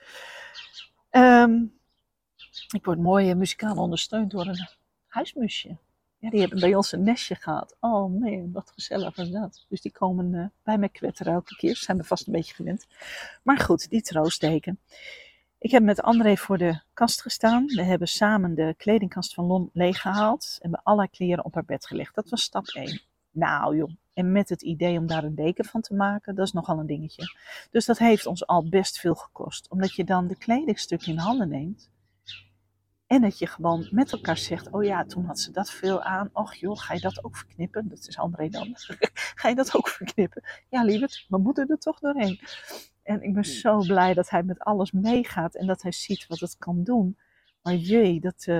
Ik word mooi muzikaal ondersteund door een huismusje. Ja, die hebben bij ons een nestje gehad. Oh man, wat gezellig was dat. Dus die komen bij mij kwetteren elke keer. Ze zijn er vast een beetje gewend. Maar goed, die troostdeken. Ik heb met André voor de kast gestaan. We hebben samen de kledingkast van Lon leeggehaald. En hebben alle kleren op haar bed gelegd. Dat was stap 1. Nou joh, En met het idee om daar een deken van te maken, dat is nogal een dingetje. Dus dat heeft ons al best veel gekost. Omdat je dan de kledingstukken in handen neemt. En dat je gewoon met elkaar zegt, oh ja, toen had ze dat veel aan. Och joh, ga je dat ook verknippen? Dat is André dan. Ga je dat ook verknippen? Ja, lieverd, we moeten er toch doorheen. En ik ben zo blij dat hij met alles meegaat en dat hij ziet wat het kan doen. Maar jee,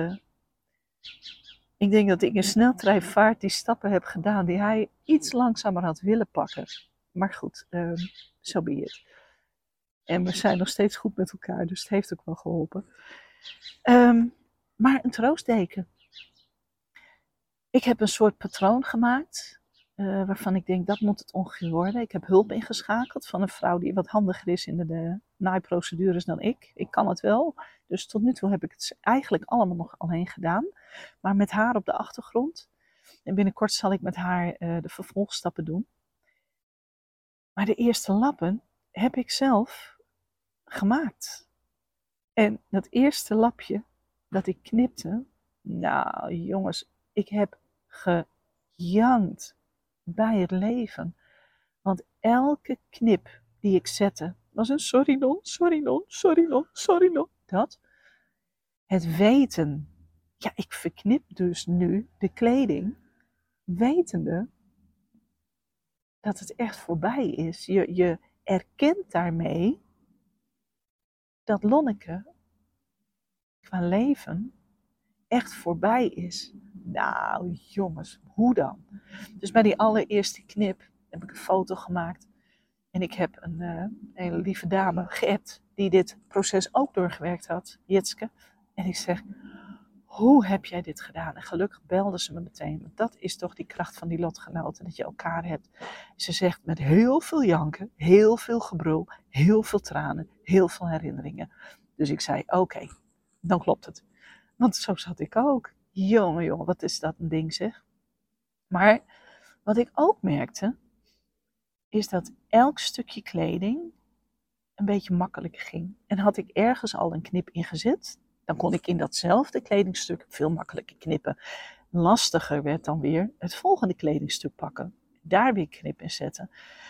ik denk dat ik in sneltreinvaart die stappen heb gedaan die hij iets langzamer had willen pakken. Maar goed, so be it. En we zijn nog steeds goed met elkaar, dus het heeft ook wel geholpen. Maar een troostdeken. Ik heb een soort patroon gemaakt, waarvan ik denk dat moet het ongeveer worden. Ik heb hulp ingeschakeld van een vrouw die wat handiger is in de naaiprocedures dan ik. Ik kan het wel, dus tot nu toe heb ik het eigenlijk allemaal nog alleen gedaan. Maar met haar op de achtergrond. En binnenkort zal ik met haar de vervolgstappen doen. Maar de eerste lappen heb ik zelf gemaakt. En dat eerste lapje dat ik knipte, nou jongens, ik heb gejankt bij het leven. Want elke knip die ik zette, was een sorry non. Dat. Het weten, ja, ik verknip dus nu de kleding, wetende dat het echt voorbij is. Je erkent daarmee dat Lonneke qua leven echt voorbij is. Nou jongens, hoe dan? Dus bij die allereerste knip heb ik een foto gemaakt. En ik heb een hele lieve dame geappt die dit proces ook doorgewerkt had, Jitske. En ik zeg, hoe heb jij dit gedaan? En gelukkig belde ze me meteen. Want dat is toch die kracht van die lotgenoten, dat je elkaar hebt. Ze zegt met heel veel janken, heel veel gebrul, heel veel tranen, heel veel herinneringen. Dus ik zei, oké, dan klopt het. Want zo zat ik ook. Jongen, wat is dat een ding zeg. Maar wat ik ook merkte, is dat elk stukje kleding een beetje makkelijker ging. En had ik ergens al een knip in gezet, dan kon ik in datzelfde kledingstuk veel makkelijker knippen. Lastiger werd dan weer het volgende kledingstuk pakken. Daar weer knip in zetten.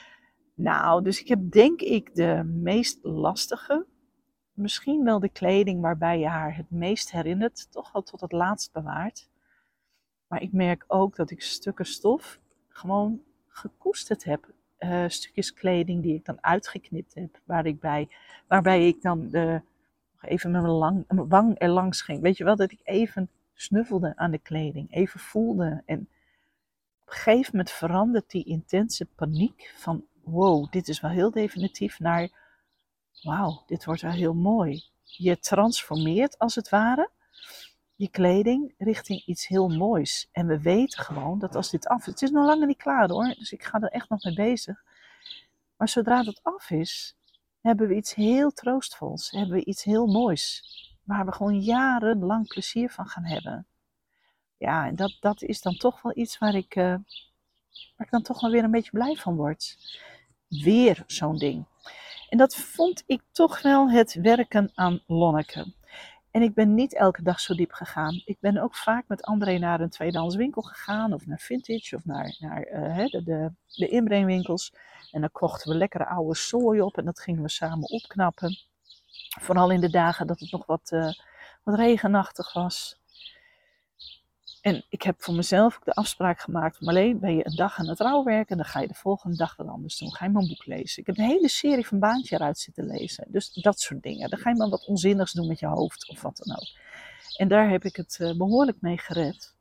Nou, dus ik heb denk ik de meest lastige, misschien wel de kleding waarbij je haar het meest herinnert, toch wel tot het laatst bewaard. Maar ik merk ook dat ik stukken stof gewoon gekoesterd heb. Stukjes kleding die ik dan uitgeknipt heb, waarbij ik dan nog even met mijn wang er langs ging. Weet je wel, dat ik even snuffelde aan de kleding, even voelde. En op een gegeven moment verandert die intense paniek van wow, dit is wel heel definitief naar wauw, dit wordt wel heel mooi. Je transformeert als het ware je kleding richting iets heel moois. En we weten gewoon dat als dit af is, het is nog lang niet klaar hoor, dus ik ga er echt nog mee bezig. Maar zodra dat af is, hebben we iets heel troostvols, hebben we iets heel moois, waar we gewoon jarenlang plezier van gaan hebben. Ja, en dat is dan toch wel iets waar ik dan toch wel weer een beetje blij van word. Weer zo'n ding. En dat vond ik toch wel het werken aan Lonneke. En ik ben niet elke dag zo diep gegaan. Ik ben ook vaak met André naar een tweedehands winkel gegaan. Of naar Vintage. Of naar de inbrengwinkels. En dan kochten we lekkere oude zooi op. En dat gingen we samen opknappen. Vooral in de dagen dat het nog wat regenachtig was. En ik heb voor mezelf ook de afspraak gemaakt. Marleen, ben je een dag aan het rouwwerken, dan ga je de volgende dag wat anders doen. Ga je maar een boek lezen. Ik heb een hele serie van Baantje eruit zitten lezen. Dus dat soort dingen. Dan ga je maar wat onzinnigs doen met je hoofd of wat dan ook. En daar heb ik het behoorlijk mee gered.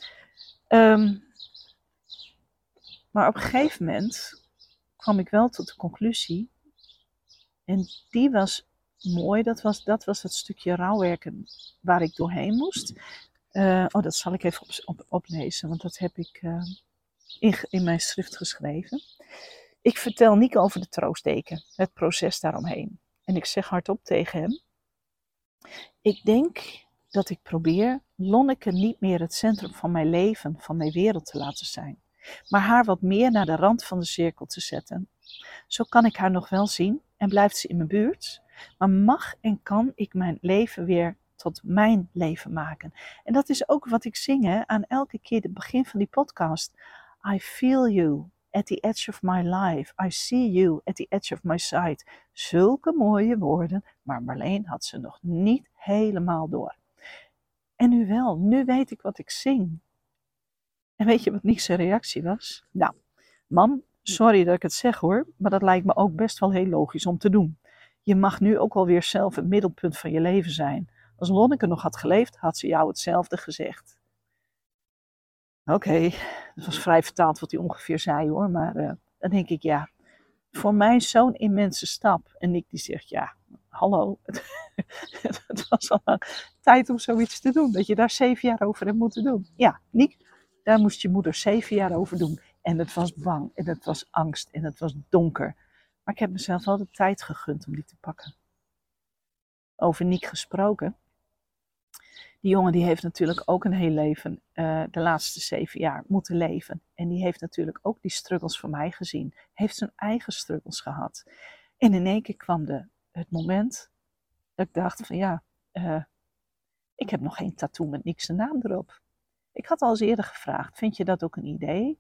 Maar op een gegeven moment kwam ik wel tot de conclusie. En die was mooi. Dat was het stukje rouwwerken waar ik doorheen moest. Dat zal ik even oplezen, want dat heb ik in mijn schrift geschreven. Ik vertel Nico over de troostdeken, het proces daaromheen. En ik zeg hardop tegen hem. Ik denk dat ik probeer Lonneke niet meer het centrum van mijn leven, van mijn wereld te laten zijn. Maar haar wat meer naar de rand van de cirkel te zetten. Zo kan ik haar nog wel zien en blijft ze in mijn buurt. Maar mag en kan ik mijn leven weer tot mijn leven maken. En dat is ook wat ik zing aan elke keer het begin van die podcast. I feel you. at the edge of my life. I see you at the edge of my sight. Zulke mooie woorden, maar Marleen had ze nog niet helemaal door. En nu wel, nu weet ik wat ik zing. En weet je wat Niek's reactie was? Nou, mam, sorry dat ik het zeg hoor, maar dat lijkt me ook best wel heel logisch om te doen. Je mag nu ook alweer zelf het middelpunt van je leven zijn. Als Lonneke nog had geleefd, had ze jou hetzelfde gezegd. Oké, dat was vrij vertaald wat hij ongeveer zei hoor, maar dan denk ik ja, voor mij zo'n immense stap. En Niek die zegt ja, hallo, het was al lang tijd om zoiets te doen, dat je daar 7 jaar over hebt moeten doen. Ja, Niek, daar moest je moeder 7 jaar over doen. En het was bang, en het was angst, en het was donker. Maar ik heb mezelf wel de tijd gegund om die te pakken. Over Niek gesproken. Die jongen die heeft natuurlijk ook een heel leven, de laatste 7 jaar, moeten leven. En die heeft natuurlijk ook die struggles voor mij gezien. Heeft zijn eigen struggles gehad. En in één keer kwam het moment dat ik dacht van ja, ik heb nog geen tattoo met Niks zijn naam erop. Ik had al eens eerder gevraagd, vind je dat ook een idee?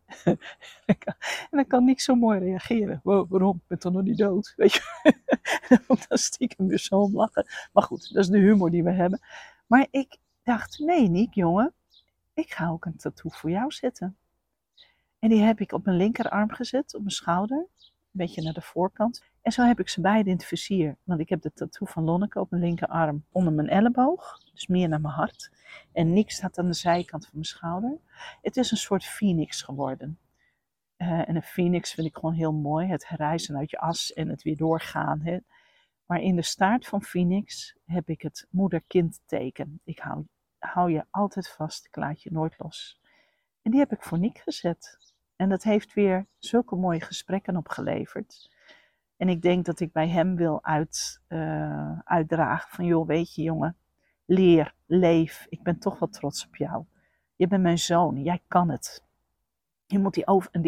En dan kan Niks zo mooi reageren. Wow, waarom? Ik ben toch nog niet dood? Weet je? En dan moet dan stiekem weer zo om lachen. Maar goed, dat is de humor die we hebben. Maar ik dacht, nee Niek, jongen, ik ga ook een tattoo voor jou zetten. En die heb ik op mijn linkerarm gezet, op mijn schouder. Een beetje naar de voorkant. En zo heb ik ze beide in het vizier. Want ik heb de tattoo van Lonneke op mijn linkerarm onder mijn elleboog. Dus meer naar mijn hart. En Niek staat aan de zijkant van mijn schouder. Het is een soort phoenix geworden. En een phoenix vind ik gewoon heel mooi. Het herrijzen uit je as en het weer doorgaan. Hè. Maar in de staart van phoenix heb ik het moeder-kind teken. Ik hou je altijd vast, ik laat je nooit los. En die heb ik voor Niek gezet. En dat heeft weer zulke mooie gesprekken opgeleverd. En ik denk dat ik bij hem wil uitdragen van joh, weet je jongen, leer, leef, ik ben toch wel trots op jou. Je bent mijn zoon, jij kan het. Je moet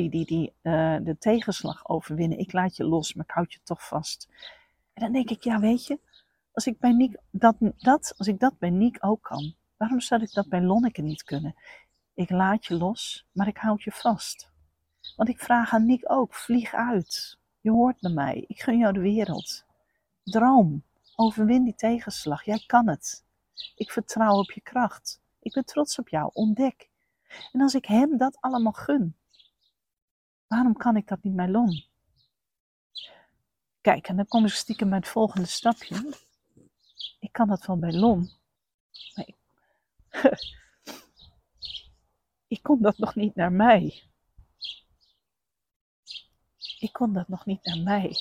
de tegenslag overwinnen. Ik laat je los, maar ik houd je toch vast. En dan denk ik, ja weet je, als ik bij Niek als ik dat bij Niek ook kan, waarom zou ik dat bij Lonneke niet kunnen? Ik laat je los, maar ik houd je vast. Want ik vraag aan Niek ook, vlieg uit. Je hoort bij mij, ik gun jou de wereld. Droom, overwin die tegenslag, jij kan het. Ik vertrouw op je kracht. Ik ben trots op jou, ontdek. En als ik hem dat allemaal gun, waarom kan ik dat niet bij Lon? Kijk, en dan kom ik stiekem bij het volgende stapje. Ik kan dat wel bij Lon, maar ik kon dat nog niet naar mij. Ik kon dat nog niet naar mij.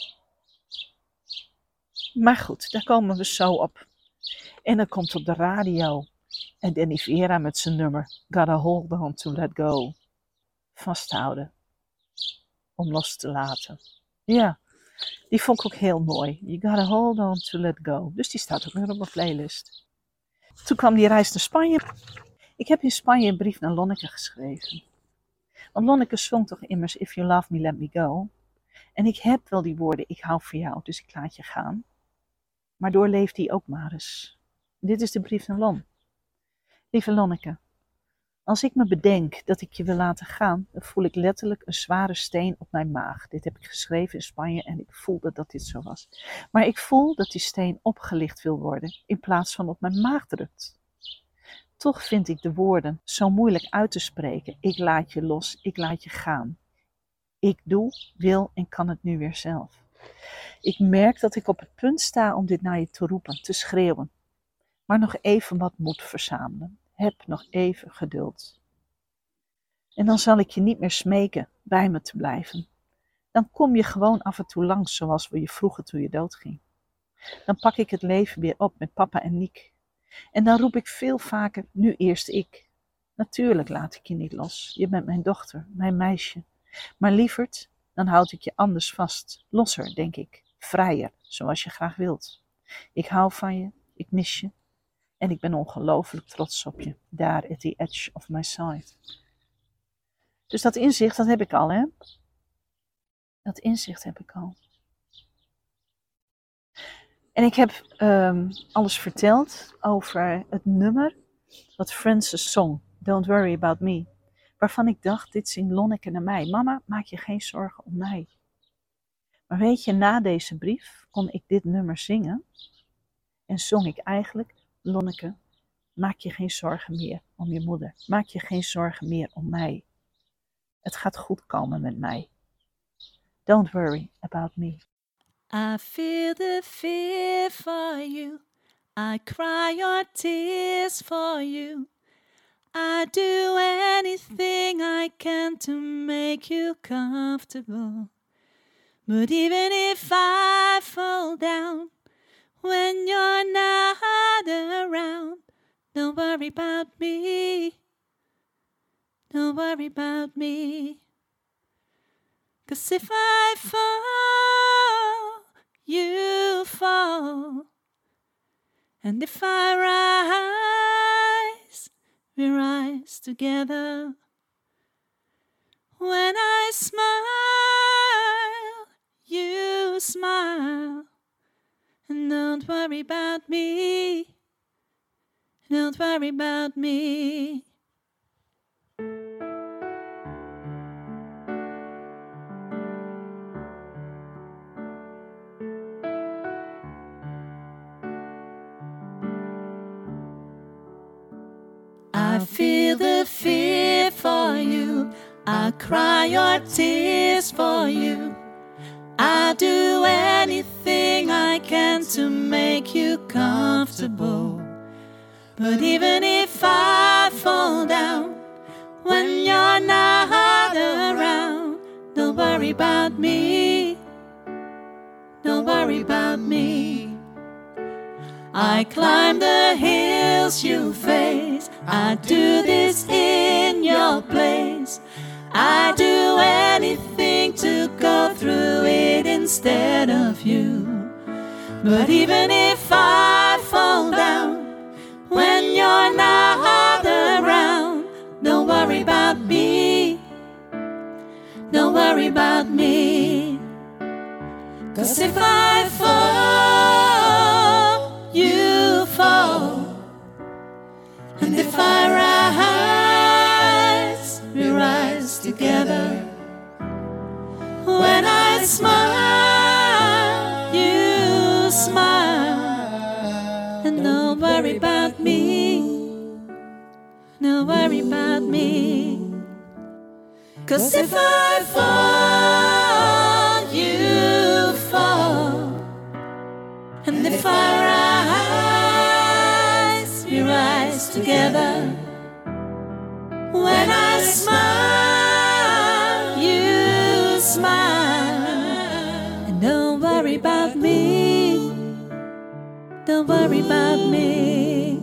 Maar goed, daar komen we zo op. En dan komt op de radio en Danny Vera met zijn nummer Gotta hold on to let go. Vasthouden. Om los te laten. Ja, die vond ik ook heel mooi. You gotta hold on to let go. Dus die staat ook weer op mijn playlist. Toen kwam die reis naar Spanje. Ik heb in Spanje een brief naar Lonneke geschreven. Want Lonneke zong toch immers If you love me, let me go. En ik heb wel die woorden, ik hou van jou, dus ik laat je gaan. Maar doorleef die ook maar eens. Dit is de brief naar Lon. Lieve Lonneke, als ik me bedenk dat ik je wil laten gaan, dan voel ik letterlijk een zware steen op mijn maag. Dit heb ik geschreven in Spanje en ik voelde dat dit zo was. Maar ik voel dat die steen opgelicht wil worden, in plaats van op mijn maag drukt. Toch vind ik de woorden zo moeilijk uit te spreken. Ik laat je los, ik laat je gaan. Ik doe, wil en kan het nu weer zelf. Ik merk dat ik op het punt sta om dit naar je te roepen, te schreeuwen. Maar nog even wat moed verzamelen. Heb nog even geduld. En dan zal ik je niet meer smeken bij me te blijven. Dan kom je gewoon af en toe langs zoals we je vroegen toen je doodging. Dan pak ik het leven weer op met papa en Niek. En dan roep ik veel vaker, nu eerst ik. Natuurlijk laat ik je niet los. Je bent mijn dochter, mijn meisje. Maar lieverd, dan houd ik je anders vast. Losser, denk ik. Vrijer, zoals je graag wilt. Ik hou van je, ik mis je. En ik ben ongelooflijk trots op je. Daar at the edge of my side. Dus dat inzicht, dat heb ik al, hè? Dat inzicht heb ik al. En ik heb alles verteld over het nummer wat Francis zong. Don't worry about me. waarvan ik dacht, dit zingt Lonneke naar mij. Mama, maak je geen zorgen om mij. Maar weet je, na deze brief kon ik dit nummer zingen. En zong ik eigenlijk, Lonneke, maak je geen zorgen meer om je moeder. Maak je geen zorgen meer om mij. Het gaat goed komen met mij. Don't worry about me. I feel the fear for you. I cry your tears for you. I do anything I can to make you comfortable. But even if I fall down when you're not around, don't worry about me. Don't worry about me. 'Cause if I fall, you fall. And if I rise, we rise together. When I smile, you smile. And don't worry about me. Don't worry about me. I feel the fear for you. I cry your tears for you. I do anything I can to make you comfortable. But even if I fall down when you're not around, don't worry about me. Don't worry about me. I climb the hills you face. I do this in your place. I do anything to go through it instead of you. But even if I fall down when you're not around, don't worry about me. Don't worry about me. 'Cause if I fall, you fall. And if I rise, we rise together. When I smile, you smile. And don't worry about me. Don't worry about me. 'Cause if I fall, you fall. And if I rise, we rise together. When I smile, you smile. And don't worry about me. Don't worry about me.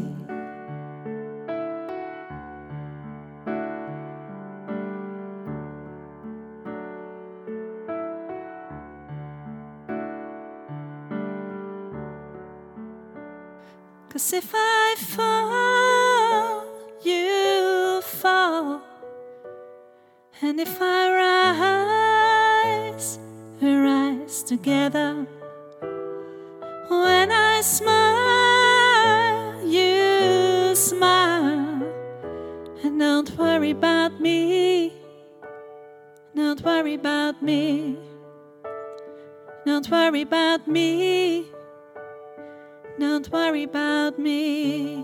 'Cause if I fall, you fall. And if I rise, we rise together. When I smile, you smile. And don't worry about me. Don't worry about me. Don't worry about me. Don't worry about me.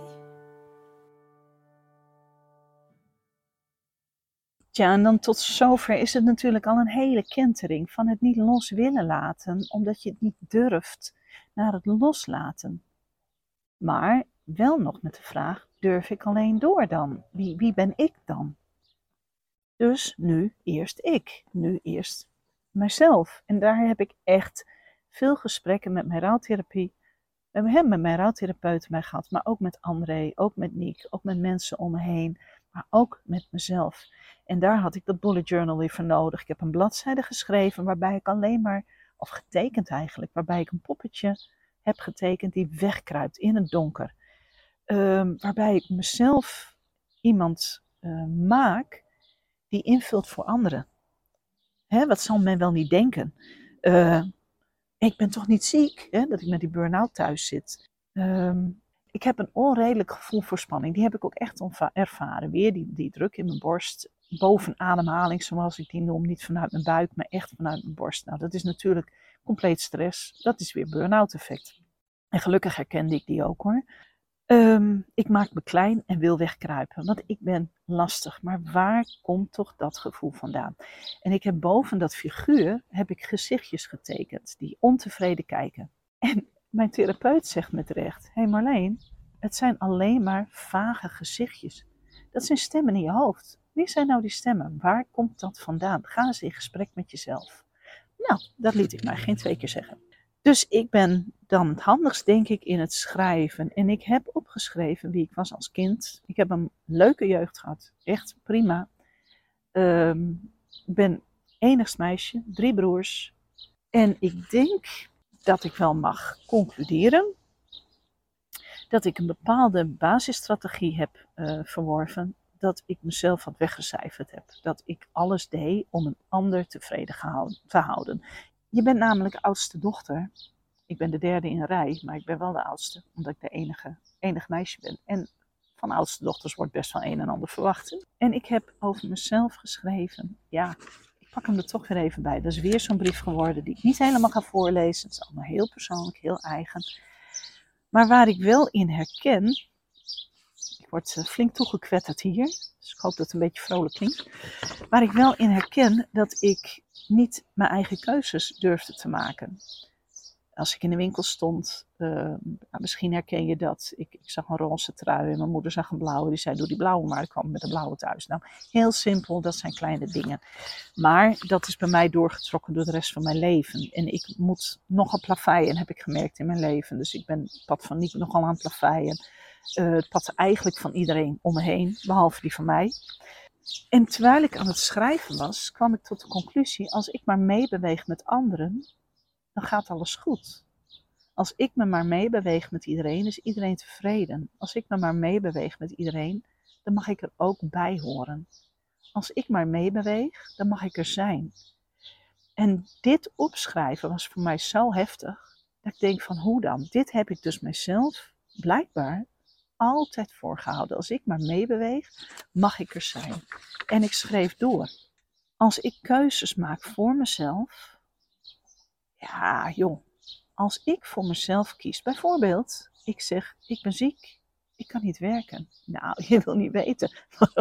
Ja, en dan tot zover is het natuurlijk al een hele kentering van het niet los willen laten, omdat je het niet durft naar het loslaten. Maar wel nog met de vraag, durf ik alleen door dan? Wie ben ik dan? Dus nu eerst ik, nu eerst mijzelf. En daar heb ik echt veel gesprekken met mijn rouwtherapie. We hebben met mijn rouwtherapeut mee gehad, maar ook met André, ook met Niek, ook met mensen om me heen, maar ook met mezelf. En daar had ik dat bullet journal weer voor nodig. Ik heb een bladzijde geschreven waarbij ik alleen maar, of getekend eigenlijk, waarbij ik een poppetje heb getekend die wegkruipt in het donker. Waarbij ik mezelf iemand maak die invult voor anderen. Wat zal men wel niet denken? Ik ben toch niet ziek, dat ik met die burn-out thuis zit. Ik heb een onredelijk gevoel voor spanning. Die heb ik ook echt ervaren. Weer die druk in mijn borst. bovenademhaling, zoals ik die noem, niet vanuit mijn buik, maar echt vanuit mijn borst. Nou, dat is natuurlijk compleet stress. Dat is weer burn-out effect. En gelukkig herkende ik die ook hoor. Ik maak me klein en wil wegkruipen, want ik ben lastig. Maar waar komt toch dat gevoel vandaan? En ik heb boven dat figuur gezichtjes getekend die ontevreden kijken. En mijn therapeut zegt me terecht, hé Marleen, het zijn alleen maar vage gezichtjes. Dat zijn stemmen in je hoofd. Wie zijn nou die stemmen? Waar komt dat vandaan? Ga eens in gesprek met jezelf. Nou, dat liet ik mij geen 2 keer zeggen. Dus ik ben dan het handigst, denk ik, in het schrijven. En ik heb opgeschreven wie ik was als kind. Ik heb een leuke jeugd gehad. Echt prima. Ik ben enigst meisje, 3 broers. En ik denk dat ik wel mag concluderen dat ik een bepaalde basisstrategie heb verworven. Dat ik mezelf wat weggecijferd heb. Dat ik alles deed om een ander tevreden te houden. Je bent namelijk de oudste dochter. Ik ben de 3e in een rij, maar ik ben wel de oudste, omdat ik de enige meisje ben. En van oudste dochters wordt best wel een en ander verwacht. En ik heb over mezelf geschreven, ja, ik pak hem er toch weer even bij. Dat is weer zo'n brief geworden die ik niet helemaal ga voorlezen. Het is allemaal heel persoonlijk, heel eigen. Maar waar ik wel in herken, ik word flink toegekwetterd hier, dus ik hoop dat het een beetje vrolijk klinkt. Waar ik wel in herken dat ik niet mijn eigen keuzes durfde te maken. Als ik in de winkel stond, misschien herken je dat. Ik zag een roze trui en mijn moeder zag een blauwe. Die zei, doe die blauwe maar. Ik kwam met een blauwe thuis. Nou, heel simpel, dat zijn kleine dingen. Maar dat is bij mij doorgetrokken door de rest van mijn leven. En ik moet nogal plaveien, heb ik gemerkt in mijn leven. Dus ik ben het pad van Niek nogal aan het plaveien. Het pad eigenlijk van iedereen om me heen, behalve die van mij. En terwijl ik aan het schrijven was, kwam ik tot de conclusie, als ik maar meebeweeg met anderen, dan gaat alles goed. Als ik me maar meebeweeg met iedereen, is iedereen tevreden. Als ik me maar meebeweeg met iedereen, dan mag ik er ook bij horen. Als ik maar meebeweeg, dan mag ik er zijn. En dit opschrijven was voor mij zo heftig, dat ik denk van hoe dan? Dit heb ik dus mezelf blijkbaar altijd voorgehouden. Als ik maar meebeweeg, mag ik er zijn. En ik schreef door. Als ik keuzes maak voor mezelf, ja joh, als ik voor mezelf kies, bijvoorbeeld, ik zeg, ik ben ziek, ik kan niet werken. Nou, je wil niet weten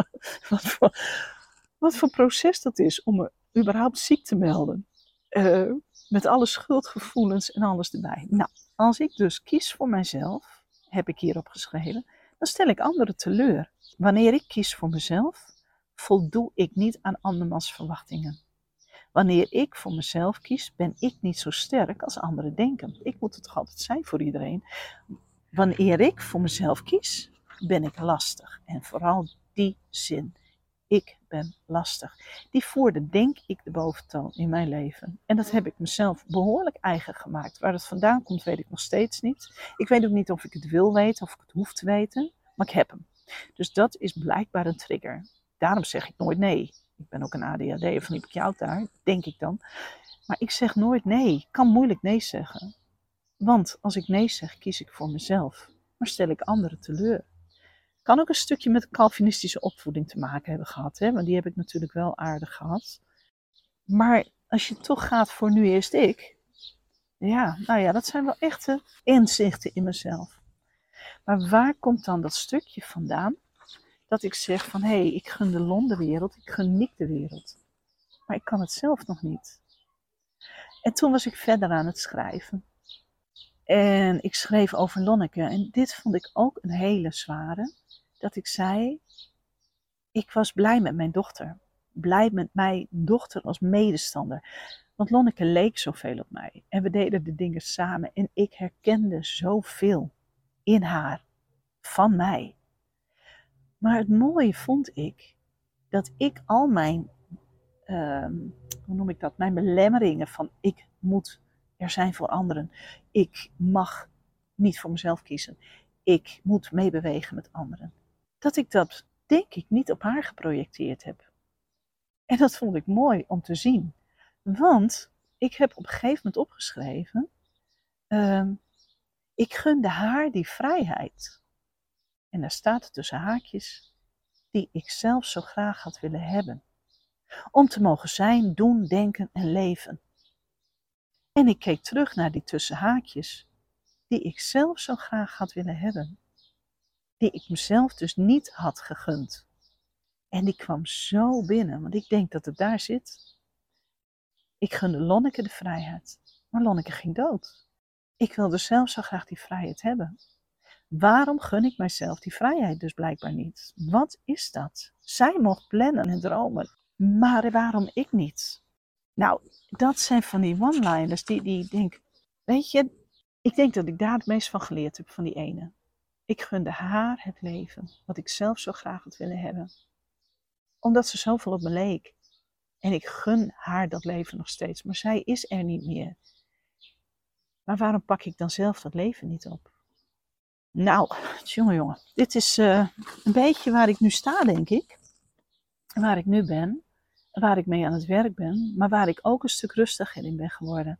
wat voor proces dat is om me überhaupt ziek te melden. Met alle schuldgevoelens en alles erbij. Nou, als ik dus kies voor mijzelf, heb ik hierop geschreven, dan stel ik anderen teleur. Wanneer ik kies voor mezelf, voldoe ik niet aan andermans verwachtingen. Wanneer ik voor mezelf kies, ben ik niet zo sterk als anderen denken. Ik moet het toch altijd zijn voor iedereen. Wanneer ik voor mezelf kies, ben ik lastig. En vooral die zin. Ik ben lastig. Die voerde, denk ik, de boventoon in mijn leven. En dat heb ik mezelf behoorlijk eigen gemaakt. Waar het vandaan komt, weet ik nog steeds niet. Ik weet ook niet of ik het wil weten, of ik het hoef te weten. Maar ik heb hem. Dus dat is blijkbaar een trigger. Daarom zeg ik nooit nee. Ik ben ook een ADHD of een hyperkiaut daar, denk ik dan. Maar ik zeg nooit nee. Ik kan moeilijk nee zeggen. Want als ik nee zeg, kies ik voor mezelf. Maar stel ik anderen teleur. Kan ook een stukje met Calvinistische opvoeding te maken hebben gehad. Hè? Want die heb ik natuurlijk wel aardig gehad. Maar als je toch gaat voor nu eerst ik. Ja, nou ja, dat zijn wel echte inzichten in mezelf. Maar waar komt dan dat stukje vandaan? Dat ik zeg van, hé, ik gun de Lon de wereld, ik gun Niek de wereld. Maar ik kan het zelf nog niet. En toen was ik verder aan het schrijven. En ik schreef over Lonneke. En dit vond ik ook een hele zware. Dat ik zei, ik was blij met mijn dochter. Blij met mijn dochter als medestander. Want Lonneke leek zoveel op mij. En we deden de dingen samen. En ik herkende zoveel in haar. Van mij. Maar het mooie vond ik, dat ik al mijn, hoe noem ik dat, mijn belemmeringen van ik moet er zijn voor anderen. Ik mag niet voor mezelf kiezen. Ik moet meebewegen met anderen. Dat ik dat, denk ik, niet op haar geprojecteerd heb. En dat vond ik mooi om te zien. Want ik heb op een gegeven moment opgeschreven, ik gunde haar die vrijheid. En daar staat tussen haakjes, die ik zelf zo graag had willen hebben. Om te mogen zijn, doen, denken en leven. En ik keek terug naar die tussenhaakjes die ik zelf zo graag had willen hebben. Die ik mezelf dus niet had gegund. En die kwam zo binnen, want ik denk dat het daar zit. Ik gunde Lonneke de vrijheid, maar Lonneke ging dood. Ik wilde zelf zo graag die vrijheid hebben. Waarom gun ik mijzelf die vrijheid dus blijkbaar niet? Wat is dat? Zij mocht plannen en dromen, maar waarom ik niet? Nou, dat zijn van die one-liners die denk, weet je, ik denk dat ik daar het meest van geleerd heb van die ene. Ik gunde haar het leven, wat ik zelf zo graag had willen hebben. Omdat ze zoveel op me leek. En ik gun haar dat leven nog steeds, maar zij is er niet meer. Maar waarom pak ik dan zelf dat leven niet op? Nou, jongen, dit is een beetje waar ik nu sta, denk ik. Waar ik nu ben, waar ik mee aan het werk ben, maar waar ik ook een stuk rustiger in ben geworden.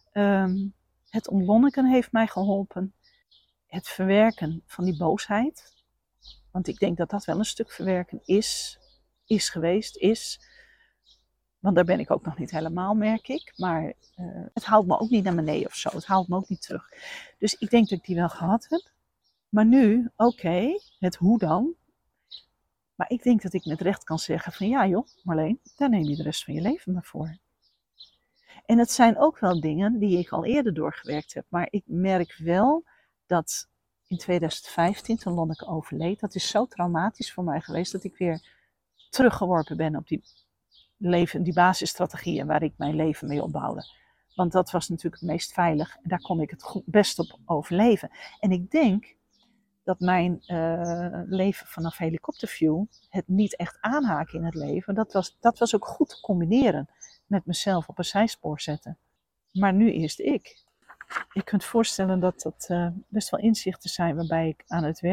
Het ontlonniken heeft mij geholpen. Het verwerken van die boosheid. Want ik denk dat dat wel een stuk verwerken is geweest. Want daar ben ik ook nog niet helemaal, merk ik. Maar het haalt me ook niet naar beneden of zo. Het haalt me ook niet terug. Dus ik denk dat ik die wel gehad heb. Maar nu, oké, het hoe dan? Maar ik denk dat ik met recht kan zeggen van ja joh, Marleen, daar neem je de rest van je leven maar voor. En het zijn ook wel dingen die ik al eerder doorgewerkt heb. Maar ik merk wel dat in 2015, toen Lonneke overleed, dat is zo traumatisch voor mij geweest dat ik weer teruggeworpen ben op die basisstrategieën waar ik mijn leven mee opbouwde. Want dat was natuurlijk het meest veilig en daar kon ik het best op overleven. En ik denk dat mijn leven vanaf helikopterview, het niet echt aanhaken in het leven, dat was ook goed te combineren met mezelf op een zijspoor zetten. Maar nu eerst ik. Je kunt voorstellen dat dat best wel inzichten zijn waarmee ik aan het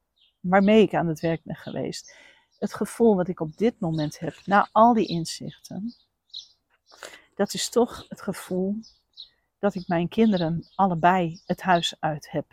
werk ben geweest. Het gevoel wat ik op dit moment heb, na al die inzichten, dat is toch het gevoel dat ik mijn kinderen allebei het huis uit heb.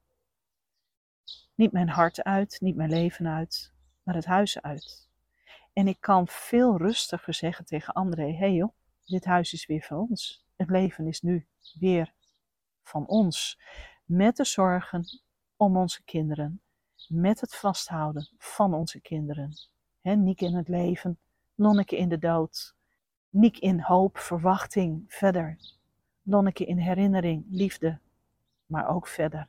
Niet mijn hart uit, niet mijn leven uit, maar het huis uit. En ik kan veel rustiger zeggen tegen André, hé joh, dit huis is weer van ons. Het leven is nu weer van ons. Met de zorgen om onze kinderen. Met het vasthouden van onze kinderen. Niek in het leven, Lonneke in de dood. Niek in hoop, verwachting, verder. Lonneke in herinnering, liefde, maar ook verder.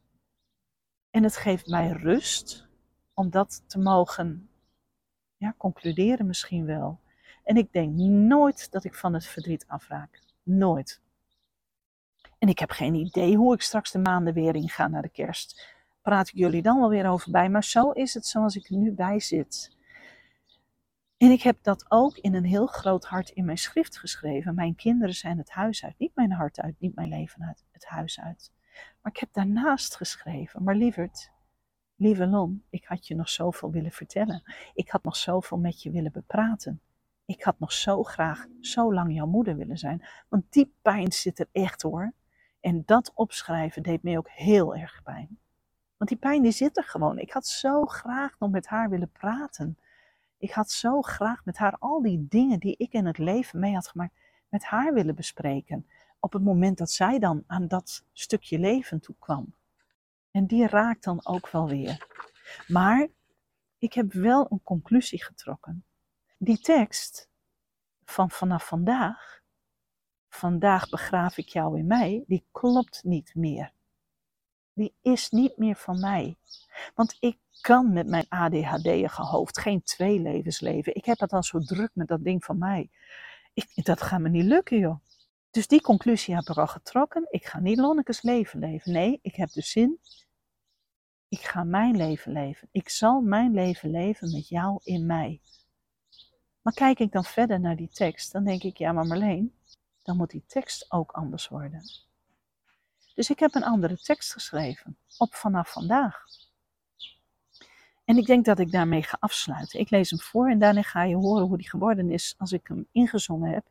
En het geeft mij rust om dat te mogen concluderen misschien wel. En ik denk nooit dat ik van het verdriet afraak. Nooit. En ik heb geen idee hoe ik straks de maanden weer in ga naar de kerst. Praat ik jullie dan wel weer over bij. Maar zo is het zoals ik er nu bij zit. En ik heb dat ook in een heel groot hart in mijn schrift geschreven. Mijn kinderen zijn het huis uit. Niet mijn hart uit, niet mijn leven uit. Het huis uit. Maar ik heb daarnaast geschreven. Maar lieverd, lieve Lon, ik had je nog zoveel willen vertellen. Ik had nog zoveel met je willen bepraten. Ik had nog zo graag, zo lang jouw moeder willen zijn. Want die pijn zit er echt hoor. En dat opschrijven deed mij ook heel erg pijn. Want die pijn die zit er gewoon. Ik had zo graag nog met haar willen praten. Ik had zo graag met haar al die dingen die ik in het leven mee had gemaakt, met haar willen bespreken. Op het moment dat zij dan aan dat stukje leven toe kwam. En die raakt dan ook wel weer. Maar ik heb wel een conclusie getrokken. Die tekst van vanaf vandaag begraaf ik jou in mij, die klopt niet meer. Die is niet meer van mij. Want ik kan met mijn ADHD'ige hoofd geen 2 levens leven. Ik heb het dan zo druk met dat ding van mij. Dat gaat me niet lukken, joh. Dus die conclusie heb ik al getrokken. Ik ga niet Lonneke's leven leven. Nee, ik heb de zin. Ik ga mijn leven leven. Ik zal mijn leven leven met jou in mij. Maar kijk ik dan verder naar die tekst, dan denk ik, ja maar Marleen, dan moet die tekst ook anders worden. Dus ik heb een andere tekst geschreven, op vanaf vandaag. En ik denk dat ik daarmee ga afsluiten. Ik lees hem voor en daarna ga je horen hoe die geworden is als ik hem ingezongen heb.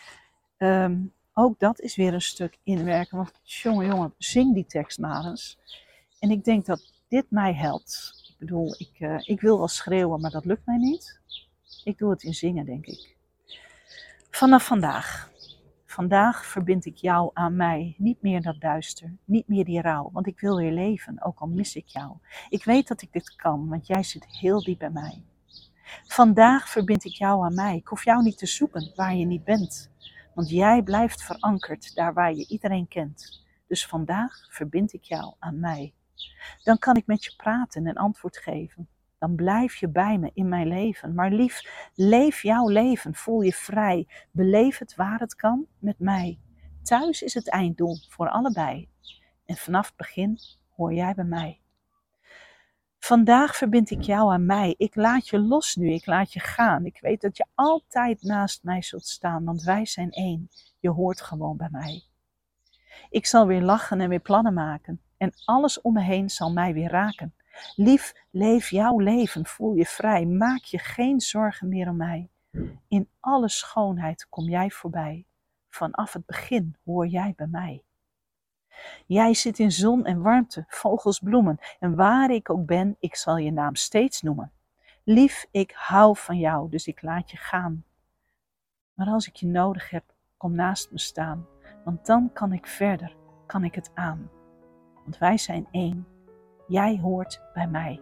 Ook dat is weer een stuk inwerken, want jongen, zing die tekst maar eens. En ik denk dat dit mij helpt. Ik bedoel, ik wil wel schreeuwen, maar dat lukt mij niet. Ik doe het in zingen, denk ik. Vanaf vandaag. Vandaag verbind ik jou aan mij. Niet meer dat duister, niet meer die rouw. Want ik wil weer leven, ook al mis ik jou. Ik weet dat ik dit kan, want jij zit heel diep bij mij. Vandaag verbind ik jou aan mij. Ik hoef jou niet te zoeken waar je niet bent. Want jij blijft verankerd daar waar je iedereen kent. Dus vandaag verbind ik jou aan mij. Dan kan ik met je praten en antwoord geven. Dan blijf je bij me in mijn leven. Maar lief, leef jouw leven. Voel je vrij. Beleef het waar het kan met mij. Thuis is het einddoel voor allebei. En vanaf het begin hoor jij bij mij. Vandaag verbind ik jou aan mij. Ik laat je los nu. Ik laat je gaan. Ik weet dat je altijd naast mij zult staan. Want wij zijn één. Je hoort gewoon bij mij. Ik zal weer lachen en weer plannen maken. En alles om me heen zal mij weer raken. Lief, leef jouw leven, voel je vrij. Maak je geen zorgen meer om mij. In alle schoonheid kom jij voorbij. Vanaf het begin hoor jij bij mij. Jij zit in zon en warmte, vogels, bloemen. En waar ik ook ben, ik zal je naam steeds noemen. Lief, ik hou van jou, dus ik laat je gaan. Maar als ik je nodig heb, kom naast me staan. Want dan kan ik verder, kan ik het aan. Want wij zijn één. Jij hoort bij mij.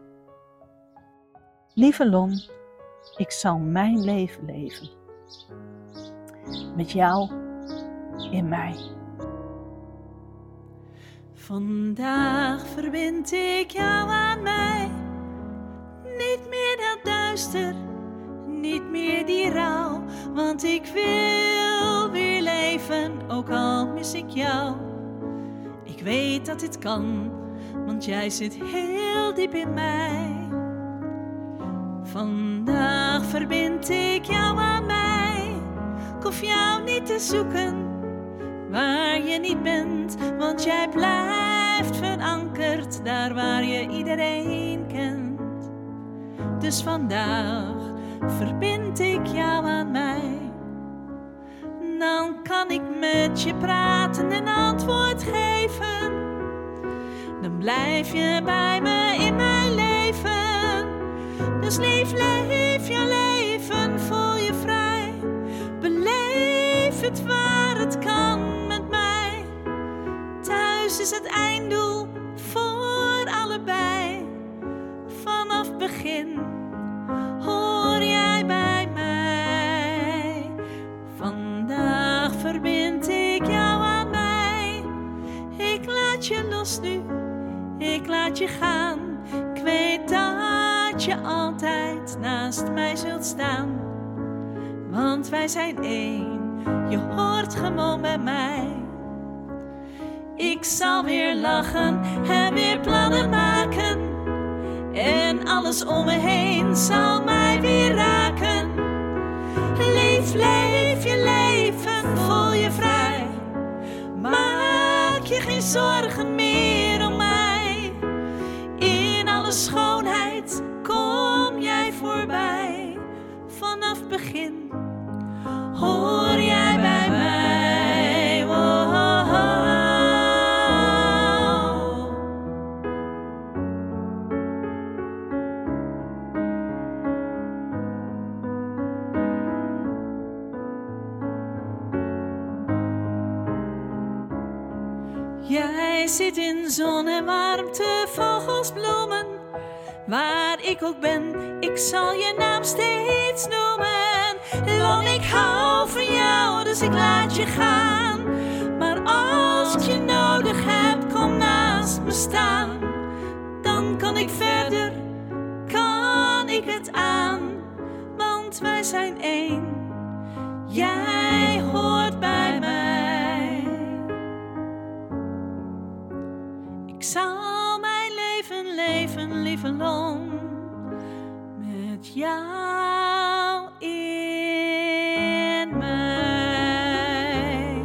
Lieve Lon, ik zal mijn leven leven. Met jou in mij. Vandaag verbind ik jou aan mij. Niet meer dat duister, niet meer die rouw. Want ik wil weer leven, ook al mis ik jou. Ik weet dat dit kan, want jij zit heel diep in mij. Vandaag verbind ik jou aan mij. Ik hoef jou niet te zoeken waar je niet bent, want jij blijft verankerd daar waar je iedereen kent. Dus vandaag verbind ik jou aan mij. Dan kan ik met je praten en antwoord geven. Dan blijf je bij me in mijn leven. Dus leef je leven, voel je vrij. Beleef het waar het kan met mij. Thuis is het einddoel voor allebei. Vanaf begin hoor jij bij mij. Vandaag verbind ik jou aan mij. Ik laat je los nu, ik laat je gaan. Ik weet dat je altijd naast mij zult staan. Want wij zijn één, je hoort gewoon bij mij. Ik zal weer lachen en weer plannen maken. En alles om me heen zal mij weer raken. Leef je leven, voel je vrij. Maak je geen zorgen meer om mij. In alle schoonheid kom jij voorbij. Vanaf begin hoor jij bij mij. Oh, oh, oh. Jij zit in zon en warmte, vogels, bloemen. Waar ik ook ben, ik zal je naam steeds noemen. Lon, ik hou van jou, dus ik laat je gaan. Maar als ik je nodig heb, kom naast me staan. Dan kan ik verder, kan ik het aan. Want wij zijn één, jij hoort bij mij. Ik zal mijn leven leven, lieve Lon, met jou in mij.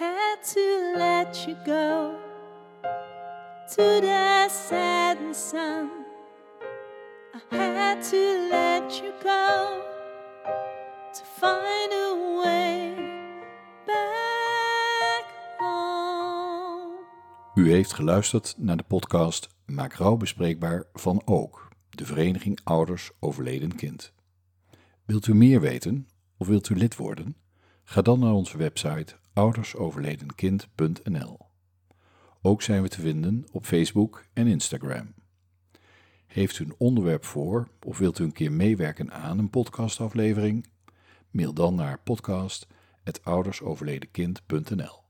had to let you go to the setting sun. I had to let you go to find a way back home. U heeft geluisterd naar de podcast Maak rouw bespreekbaar van Ook, de Vereniging Ouders Overleden Kind. Wilt u meer weten of wilt u lid worden? Ga dan naar onze website oudersoverledenkind.nl. Ook zijn we te vinden op Facebook en Instagram. Heeft u een onderwerp voor of wilt u een keer meewerken aan een podcastaflevering? Mail dan naar podcast@oudersoverledenkind.nl.